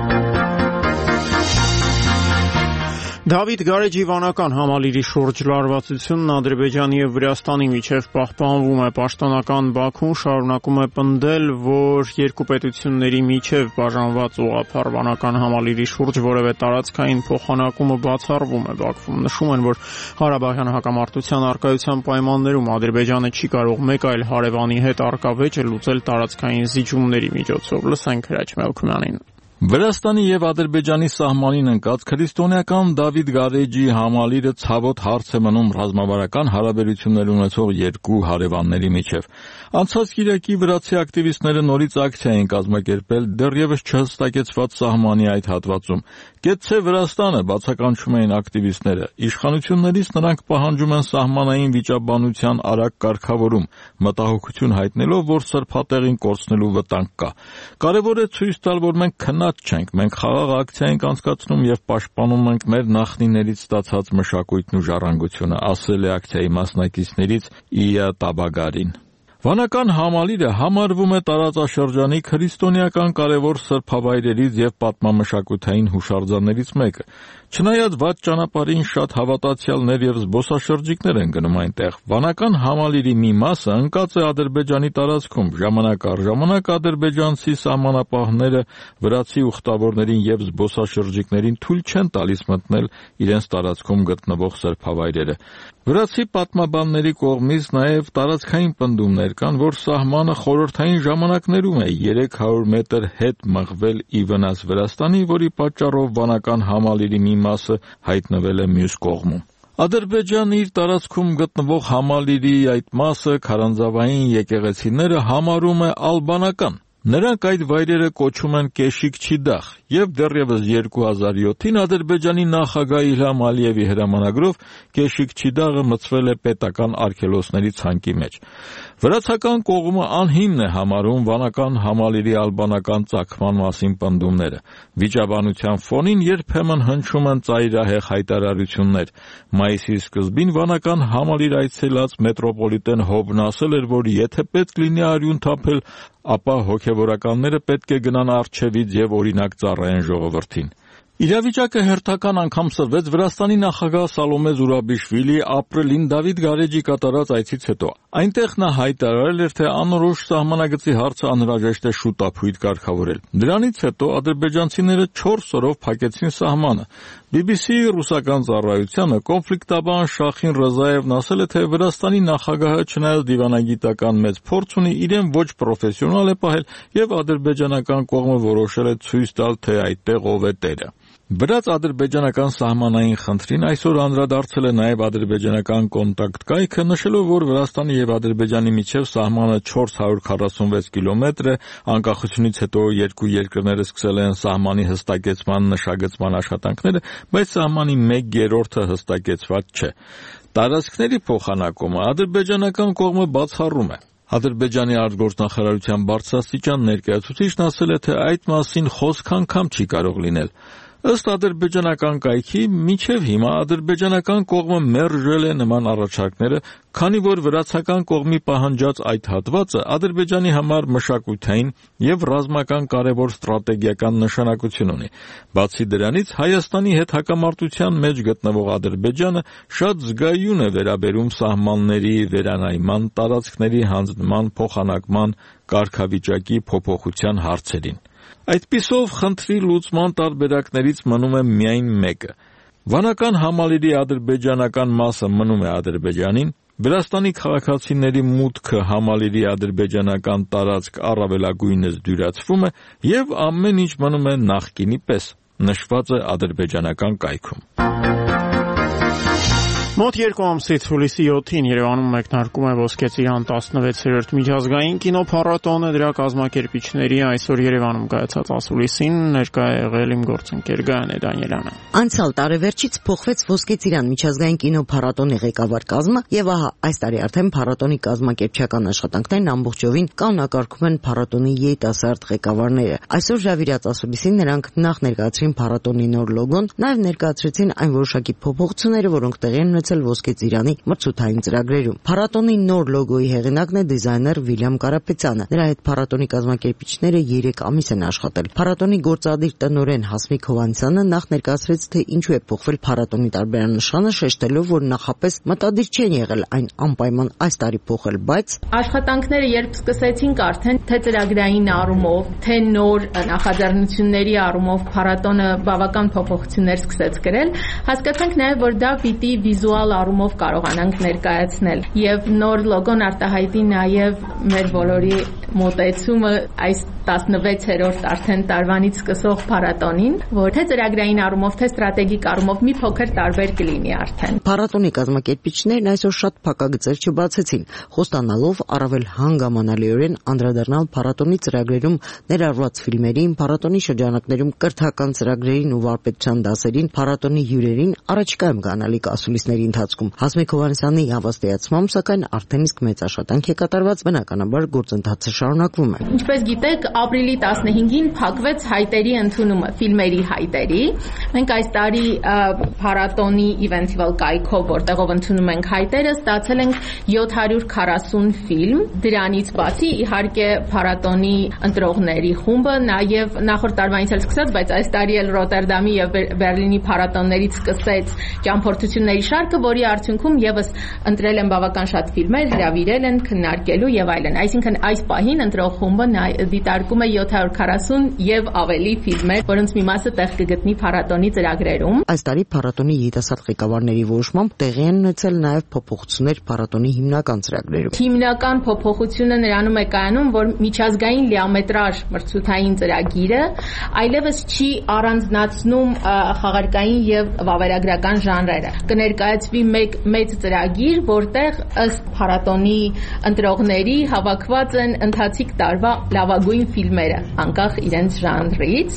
Դավիթ Գարեջի վանական համալիրի շուրջ լարվածությունն Ադրբեջանի եւ Վրաստանի միջև պահպանվում է։ Պաշտոնական Բաքուն շարունակում է պնդել, որ երկու պետությունների միջև բաժանված ուղղափառ վանական համալիրի շուրջ որևէ տարածքային փոխանակումը բացառվում է։ Բաքվում նշում են, որ Ղարաբաղյան հակամարտության արկայության պայմաններում Ադրբեջանը չի կարող մեկ այլ հարևանի հետ առկա վեճը լուծել տարածքային զիջումների միջոցով։ Լսենք Հրաչ Մելքումյանին։ Վրաստանի եւ Ադրբեջանի սահմանին ընկած քրիստոնեական Դավիթ Գարեջի համալիրը ցավոտ հարց է մնում ռազմավարական հարաբերություններ ունեցող երկու հարևանների միջև։ Անցած կիրակի վրացի ակտիվիստները նորից ակցիա են կազմակերպել դեռևս չհստակեցված սահմանի այդ հատվածում։ Գետցե Վրաստանը բացականչում էին ակտիվիստները։ Իշխանություններից նրանք պահանջում են սահմանային վիճաբանության արագ կարգավորում, մտահոգություն հայտնելով, որ սրբատեղին կորցնելու վտանգ կա։ Կարևոր է ցույց տալ, որ մենք քնած չենք, մենք խաղաղ ակցիա ենք անցկացնում եւ պաշտպանում ենք մեր նախնիներից ստացած մշակույթն ու ժառանգությունը, ասել է ակցիայի մասնակիցներից Իա Տաբագարին։ Վանական համալիրը համարվում է տարածաշրջանի քրիստոնեական կարևոր սրբավայրերից եւ պատմամշակութային հուշարձաններից մեկը։ Չնայած վատ ճանապարհին շատ հավատացյալներ եւ զբոսաշրջիկներ են գնում այնտեղ, վանական համալիրի մի մասը ընկած է Ադրբեջանի տարածքում։ Ժամանակ առ ժամանակ ադրբեջանցի սահմանապահները վրացի ուխտավորներին եւ զբոսաշրջիկներին թույլ չեն տալիս մտնել իրենց տարածքում գտնվող սրբավայրերը։ Վրացի պատմաբանների կողմից նաև տարածքային պնդումներ կան, որ սահմանը խորհրդային ժամանակներում է երեք հարյուր մետր հետ մղվել ի վնաս Վրաստանի, որի պատճառով վանական համալիրի մի մասը հայտնվել է մյուս կողմում։ Ադրբեջանը իր տարածքում գտնվող Համալիրի այդ մասը քարանձավային եկեղեցիները համարում է ալբանական։ Նրանք այդ վայրերը կոչում են Կեշիկչիդաղ եւ դեռևս երկու հազար յոթին Ադրբեջանի նախագահ Իլհամ Ալիևի հրամանագրով Կեշիկչիդաղը մտցվել է պետական արգելոցների ցանկի մեջ։ Վրացական կողմը անհիմն է համարում վանական Համալիրի ալբանական ծագման մասին պնդումները։ Վիճաբանության ֆոնին երբեմն հնչում են ծայրահեղ հայտարարություններ։ Մայիսի սկզբին վանական Համալիր այցելած մետրոպոլիտեն Հոբն ասել էր, որ եթե պետք լինի արյուն թափել, ապա հոգևորականները պետք է գնան առջևից եւ օրինակ ծառայեն ժողովրդին։ Իրավիճակը հերթական անգամ սրվեց Վրաստանի նախագահ Սալոմե Զուրաբիշվիլի ապրիլին Դավիթ Գարեջի կատարած այցից հետո։ Այնտեղ նա հայտարարել էր, թե անորոշ սահմանագծի հարցը անհրաժեշտ է շուտապույտ կարգավորել։ Դրանից հետո ադրբեջանցիները չորս օրով փակեցին սահմանը։ բի բի սի ռուսական ծառայությանը կոնֆլիկտաբան Շախին Ռզաևն ասել է, թե Վրաստանի նախագահը չնայած դիվանագիտական մեծ փորձ ունի, իրեն ոչ պրոֆեսիոնալ է պահել եւ ադրբեջանական կողմը որոշել է ցույց տալ, թե այդտեղ ով է տերը։ Վրաց-ադրբեջանական սահմանային խնդրին այսօր անդրադարձել է նաև ադրբեջանական կոնտակտ կայքը, նշելով, որ Վրաստանի եւ Ադրբեջանի միջև սահմանը չորս հարյուր քառասունվեց կիլոմետր է, անկախությունից հետո երկու երկրները սկսել են սահմանի հստակեցման նշագծման աշխատանքները, բայց սահմանի մեկ երրորդը հստակեցված չէ։ Տարածքների փոխանակումը ադրբեջանական կողմը բացառում է։ Ադրբեջանի արտգործնախարարության բարձրաստիճան ներկայացուցիչն ասել է, թե այդ մասին խոսք անգամ չի կարող լինել։ Ըստ ադրբեջանական կայքի, մինչև հիմա ադրբեջանական կողմը մերժել է նման առաջարկները, քանի որ վրացական կողմի պահանջած այդ հատվածը Ադրբեջանի համար մշակութային եւ ռազմական կարևոր ստրատեգիական նշանակություն ունի։ Բացի դրանից, Հայաստանի հետ հակամարտության մեջ գտնվող Ադրբեջանը շատ զգայուն է վերաբերում սահմանների վերանայման, տարածքների հանձնման, փոխանակման, կարգավիճակի փոփոխության հարցերին։ Այդպիսով խնդրի լուծման տարբերակներից մնում է միայն մեկը։ Վանական Համալիրի ադրբեջանական մասը մնում է Ադրբեջանին, Վրաստանի քաղաքացիների մուտքը Համալիրի ադրբեջանական տարածք առավելագույնս դյուրացվում է եւ ամեն ինչ մնում է նախկինի պես, նշված է ադրբեջանական կայքում։ Մոտ երկու ամսից հուլիսի յոթին Երևանում մեկնարկում է Ոսկե ծիրան տասնվեցերորդ միջազգային կինոփառատոնը, դրա կազմակերպիչների այսօր Երևանում կայացած ասուլիսին ներկա է եղել իմ գործընկեր Գայանե Դանիելյանը։ Անցյալ տարեվերջից փոխվեց Ոսկե ծիրան միջազգային կինոփառատոնի ղեկավար կազմը եւ ահա այս տարի արդեն փառատոնի կազմակերպչական աշխատանքներն ամբողջովին կանոնակարգում են փառատոնի երիտասարդ ղեկավարները։ Այսօր հրավիրած ասուլիսին նրանք նախ ներկայացրին փառատոնի նոր լոգոն, նաեւ ներկայացրեցին այն որոշակի փոփոխությունները, որոնք տեղի են ունեցել Ոսկե ծիրանի մրցութային ծրագրերում։ Փառատոնի նոր լոգոյի հեղինակն է դիզայներ Վիլյամ Կարապետյանը։ Նրա հետ փառատոնի կազմակերպիչները երեք ամիս են աշխատել։ Փառատոնի գործադիր տնօրեն Հասմիկ Հովհաննիսյանը նախ ներկայացրեց, թե ինչու է փոխվել փառատոնի տարբերանշանը, շեշտելով, որ նախապես մտադիր չեն եղել այն անպայման այս տարի փոխել, բայց աշխատանքները երբ սկսեցինք արդեն թե ծրագրային առումով, թե նոր նախաձեռնությունների առումով փառատոնը բավական փոփոխություններ սկսեց կրել, հասկացանք նաև, որ դա պիտի վիզուալ առումով կարողանանք ներկայացնել եւ նոր լոգոն արտահայտի նաեւ մեր բոլորի մոտեցումը այս տասնվեցերորդ արդեն տարվանից սկսող փառատոնին, որ թե ծրագրային առումով, թե ստրատեգիկ առումով մի փոքր տարբեր կլինի արդեն։ Փառատոնի կազմակերպիչներն այսօր շատ փակագծեր չբացեցին, խոստանալով առավել հանգամանալիորեն անդրադառնալ փառատոնի ծրագրերում ներառված ֆիլմերին, փառատոնի շրջանակներում կրթական ծրագրերին ու վարպետության դասերին, փառատոնի հյուրերին, առաջիկայում գանալիք ասուլիսների ընթացքում։ Հասմիկ Հովհաննիսյանի հավաստիացմամբ, սակայն արդեն իսկ մեծ աշխատանք է կատարված, բնականաբար գործընթացը շարունակվում է։ Ինչպես գիտեք, ապրիլի տասնհինգին փակվեց հայտերի ընդունումը, ֆիլմերի հայտերի։ Մենք այս տարի փառատոնի իվենթիվալ կայքով, որտեղով ընդունում ենք հայտերը, ստացել ենք յոթ հարյուր քառասուն ֆիլմ։ Դրանից բացի, իհարկե, փառատոնի ընտրողների խումբը նաև նախորդ տարվանից էլ սկսած, բայց այս տարի էլ Ռոտերդամի եւ Բերլինի փառատոններից սկսեց ճամփորդությունների շարքը, որի արդյունքում եւս ընտրել են բավական շատ ֆիլմեր, հրավիրել են քննարկելու եւ այլն։ Այսինքն այս պահին փառատոնին ընտրող խումբը դիտարկում է յոթ հարյուր քառասուն եւ ավելի ֆիլմեր, որոնց մի մասը տեղ կգտնի փառատոնի ծրագրերում։ Այս տարի փառատոնի երիտասարդ ղեկավարների որոշմամբ տեղի են ունեցել նաեւ փոփոխություններ փառատոնի հիմնական ծրագրերում։ Հիմնական փոփոխությունը նրանում է կայանում, որ միջազգային լիամետրաժ մրցութային ծրագիրը այլևս չի առանձնացնում խաղարկային եւ վավերագրական ժանրերը։ Կներկայացվի մեկ մեծ ծրագիր, որտեղ ըստ փառատոնի ընտրողների հավաքված են ընթացիկ տարվա լավագույն ֆիլմերը, անկախ իրենց ժանրից։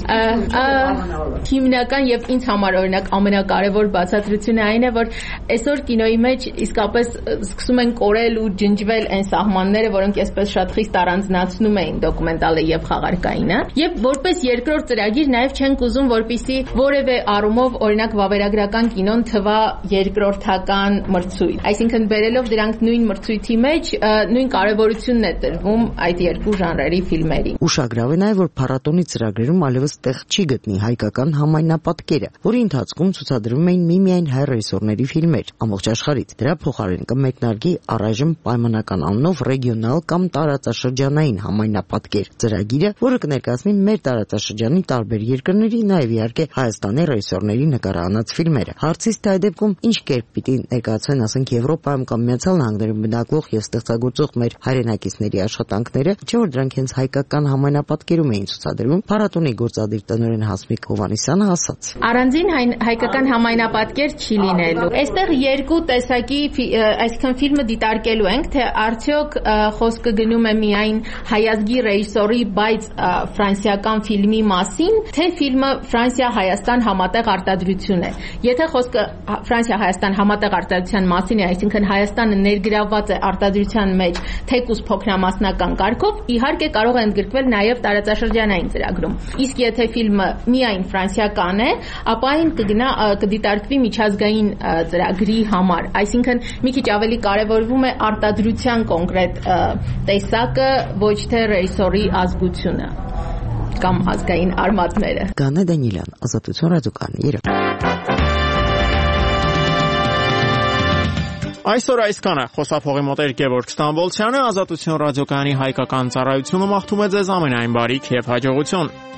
Հիմնական եւ ինձ համար օրինակ ամենակարևոր բացատրությունը այն է, որ այսօր կինոյի մեջ իսկապես սկսում են կորել ու ջնջվել այն սահմանները, որոնք այսպես շատ խիստ առանձնացնում էին դոկումենտալը եւ խաղարկայինը, եւ որպես երկրորդ ծրագիր նաեւ չենք ուզում, որպեսզի որևէ առումով օրինակ վավերագրական կինոն թվա երկրորդական մրցույթ, այսինքն բերելով դրանք նույն մրցույթի մեջ նույն կարևորությունն է տրվում այդ երկու ժանրերի ֆիլմերին։ Ուշագրավ է նաեւ, որ փառատոնի ծրագրերում այլևս տեղ չի գտնի հայկական համայնապատկերը, որի ընթացքում ցուցադրվում էին միմիայն հայ ռեժիսորների ֆիլմեր ամբողջ աշխարհից։ Դրա փոխարեն կմեկնարկի առայժմ պայմանական անունով ռեգիոնալ կամ տարածաշրջանային համայնապատկեր ծրագիրը, որը կներկայացնի մեր տարածաշրջանի տարբեր երկրների, նաեւ իհարկե Հայաստանի ռեժիսորների նկարահանած ֆիլմերը։ Հարցից թե այդ դեպքում ինչ կերպ պիտի ներկայացվեն, ասենք Եվրոպայում կամ Միացյալ Նահանգներում բնակվող եւ ստեղծագործող մեր հայրենակիցների աշխատանքները, չէ՞ որ դրանք հենց հայկական համայնապատկերում էին ցուցադրվում, փառատոնի գործադիր տնօրեն Հասմիկ Հովհաննիսյանը ասաց։ Առանձին հայկական համայնապատկեր չի լինելու։ Այստեղ երկու տեսակի, այսինքն ֆիլմը դիտարկելու ենք, թե արդյոք խոսքը գնում է միայն հայազգի ռեժիսորի, բայց ֆրանսիական ֆիլմի մասին, թե ֆիլմը Ֆրանսիա-Հայաստան համատեղ արտադրություն է։ Եթե խոսքը Ֆրանսիա-Հայաստան համատեղ արտադրության մասին է, այսինքն Հայաստանը ներգրավված է արտադրության մեջ թեկուզ փոքրամասնական կարգով, իհարկե կարող է ընդգրկվել նաև տարածաշրջանային ծրագրում։ Իսկ եթե ֆիլմը միայն ֆրանսիական է, ապա այն կգնա կդիտարկվի միջազգային ծրագրի համար, այսինքն մի քիչ ավելի կարևորվում է արտադրության կոնկրետ տեսակը, ոչ թե ռեժիսորի ազգությունը կամ ազգային արմատները։ Գանե Դանիելյան, Ազատություն ռադիոկայանի, Երևան։ Այսօր այսքանը խոսափողի մոտ էր Գևորգ Ստամբոլցյանը, Ազատություն ռադիոկայանի հայկական ծառայությունը մաղթում է ձեզ ամենայն բարիք եւ հաջողություն։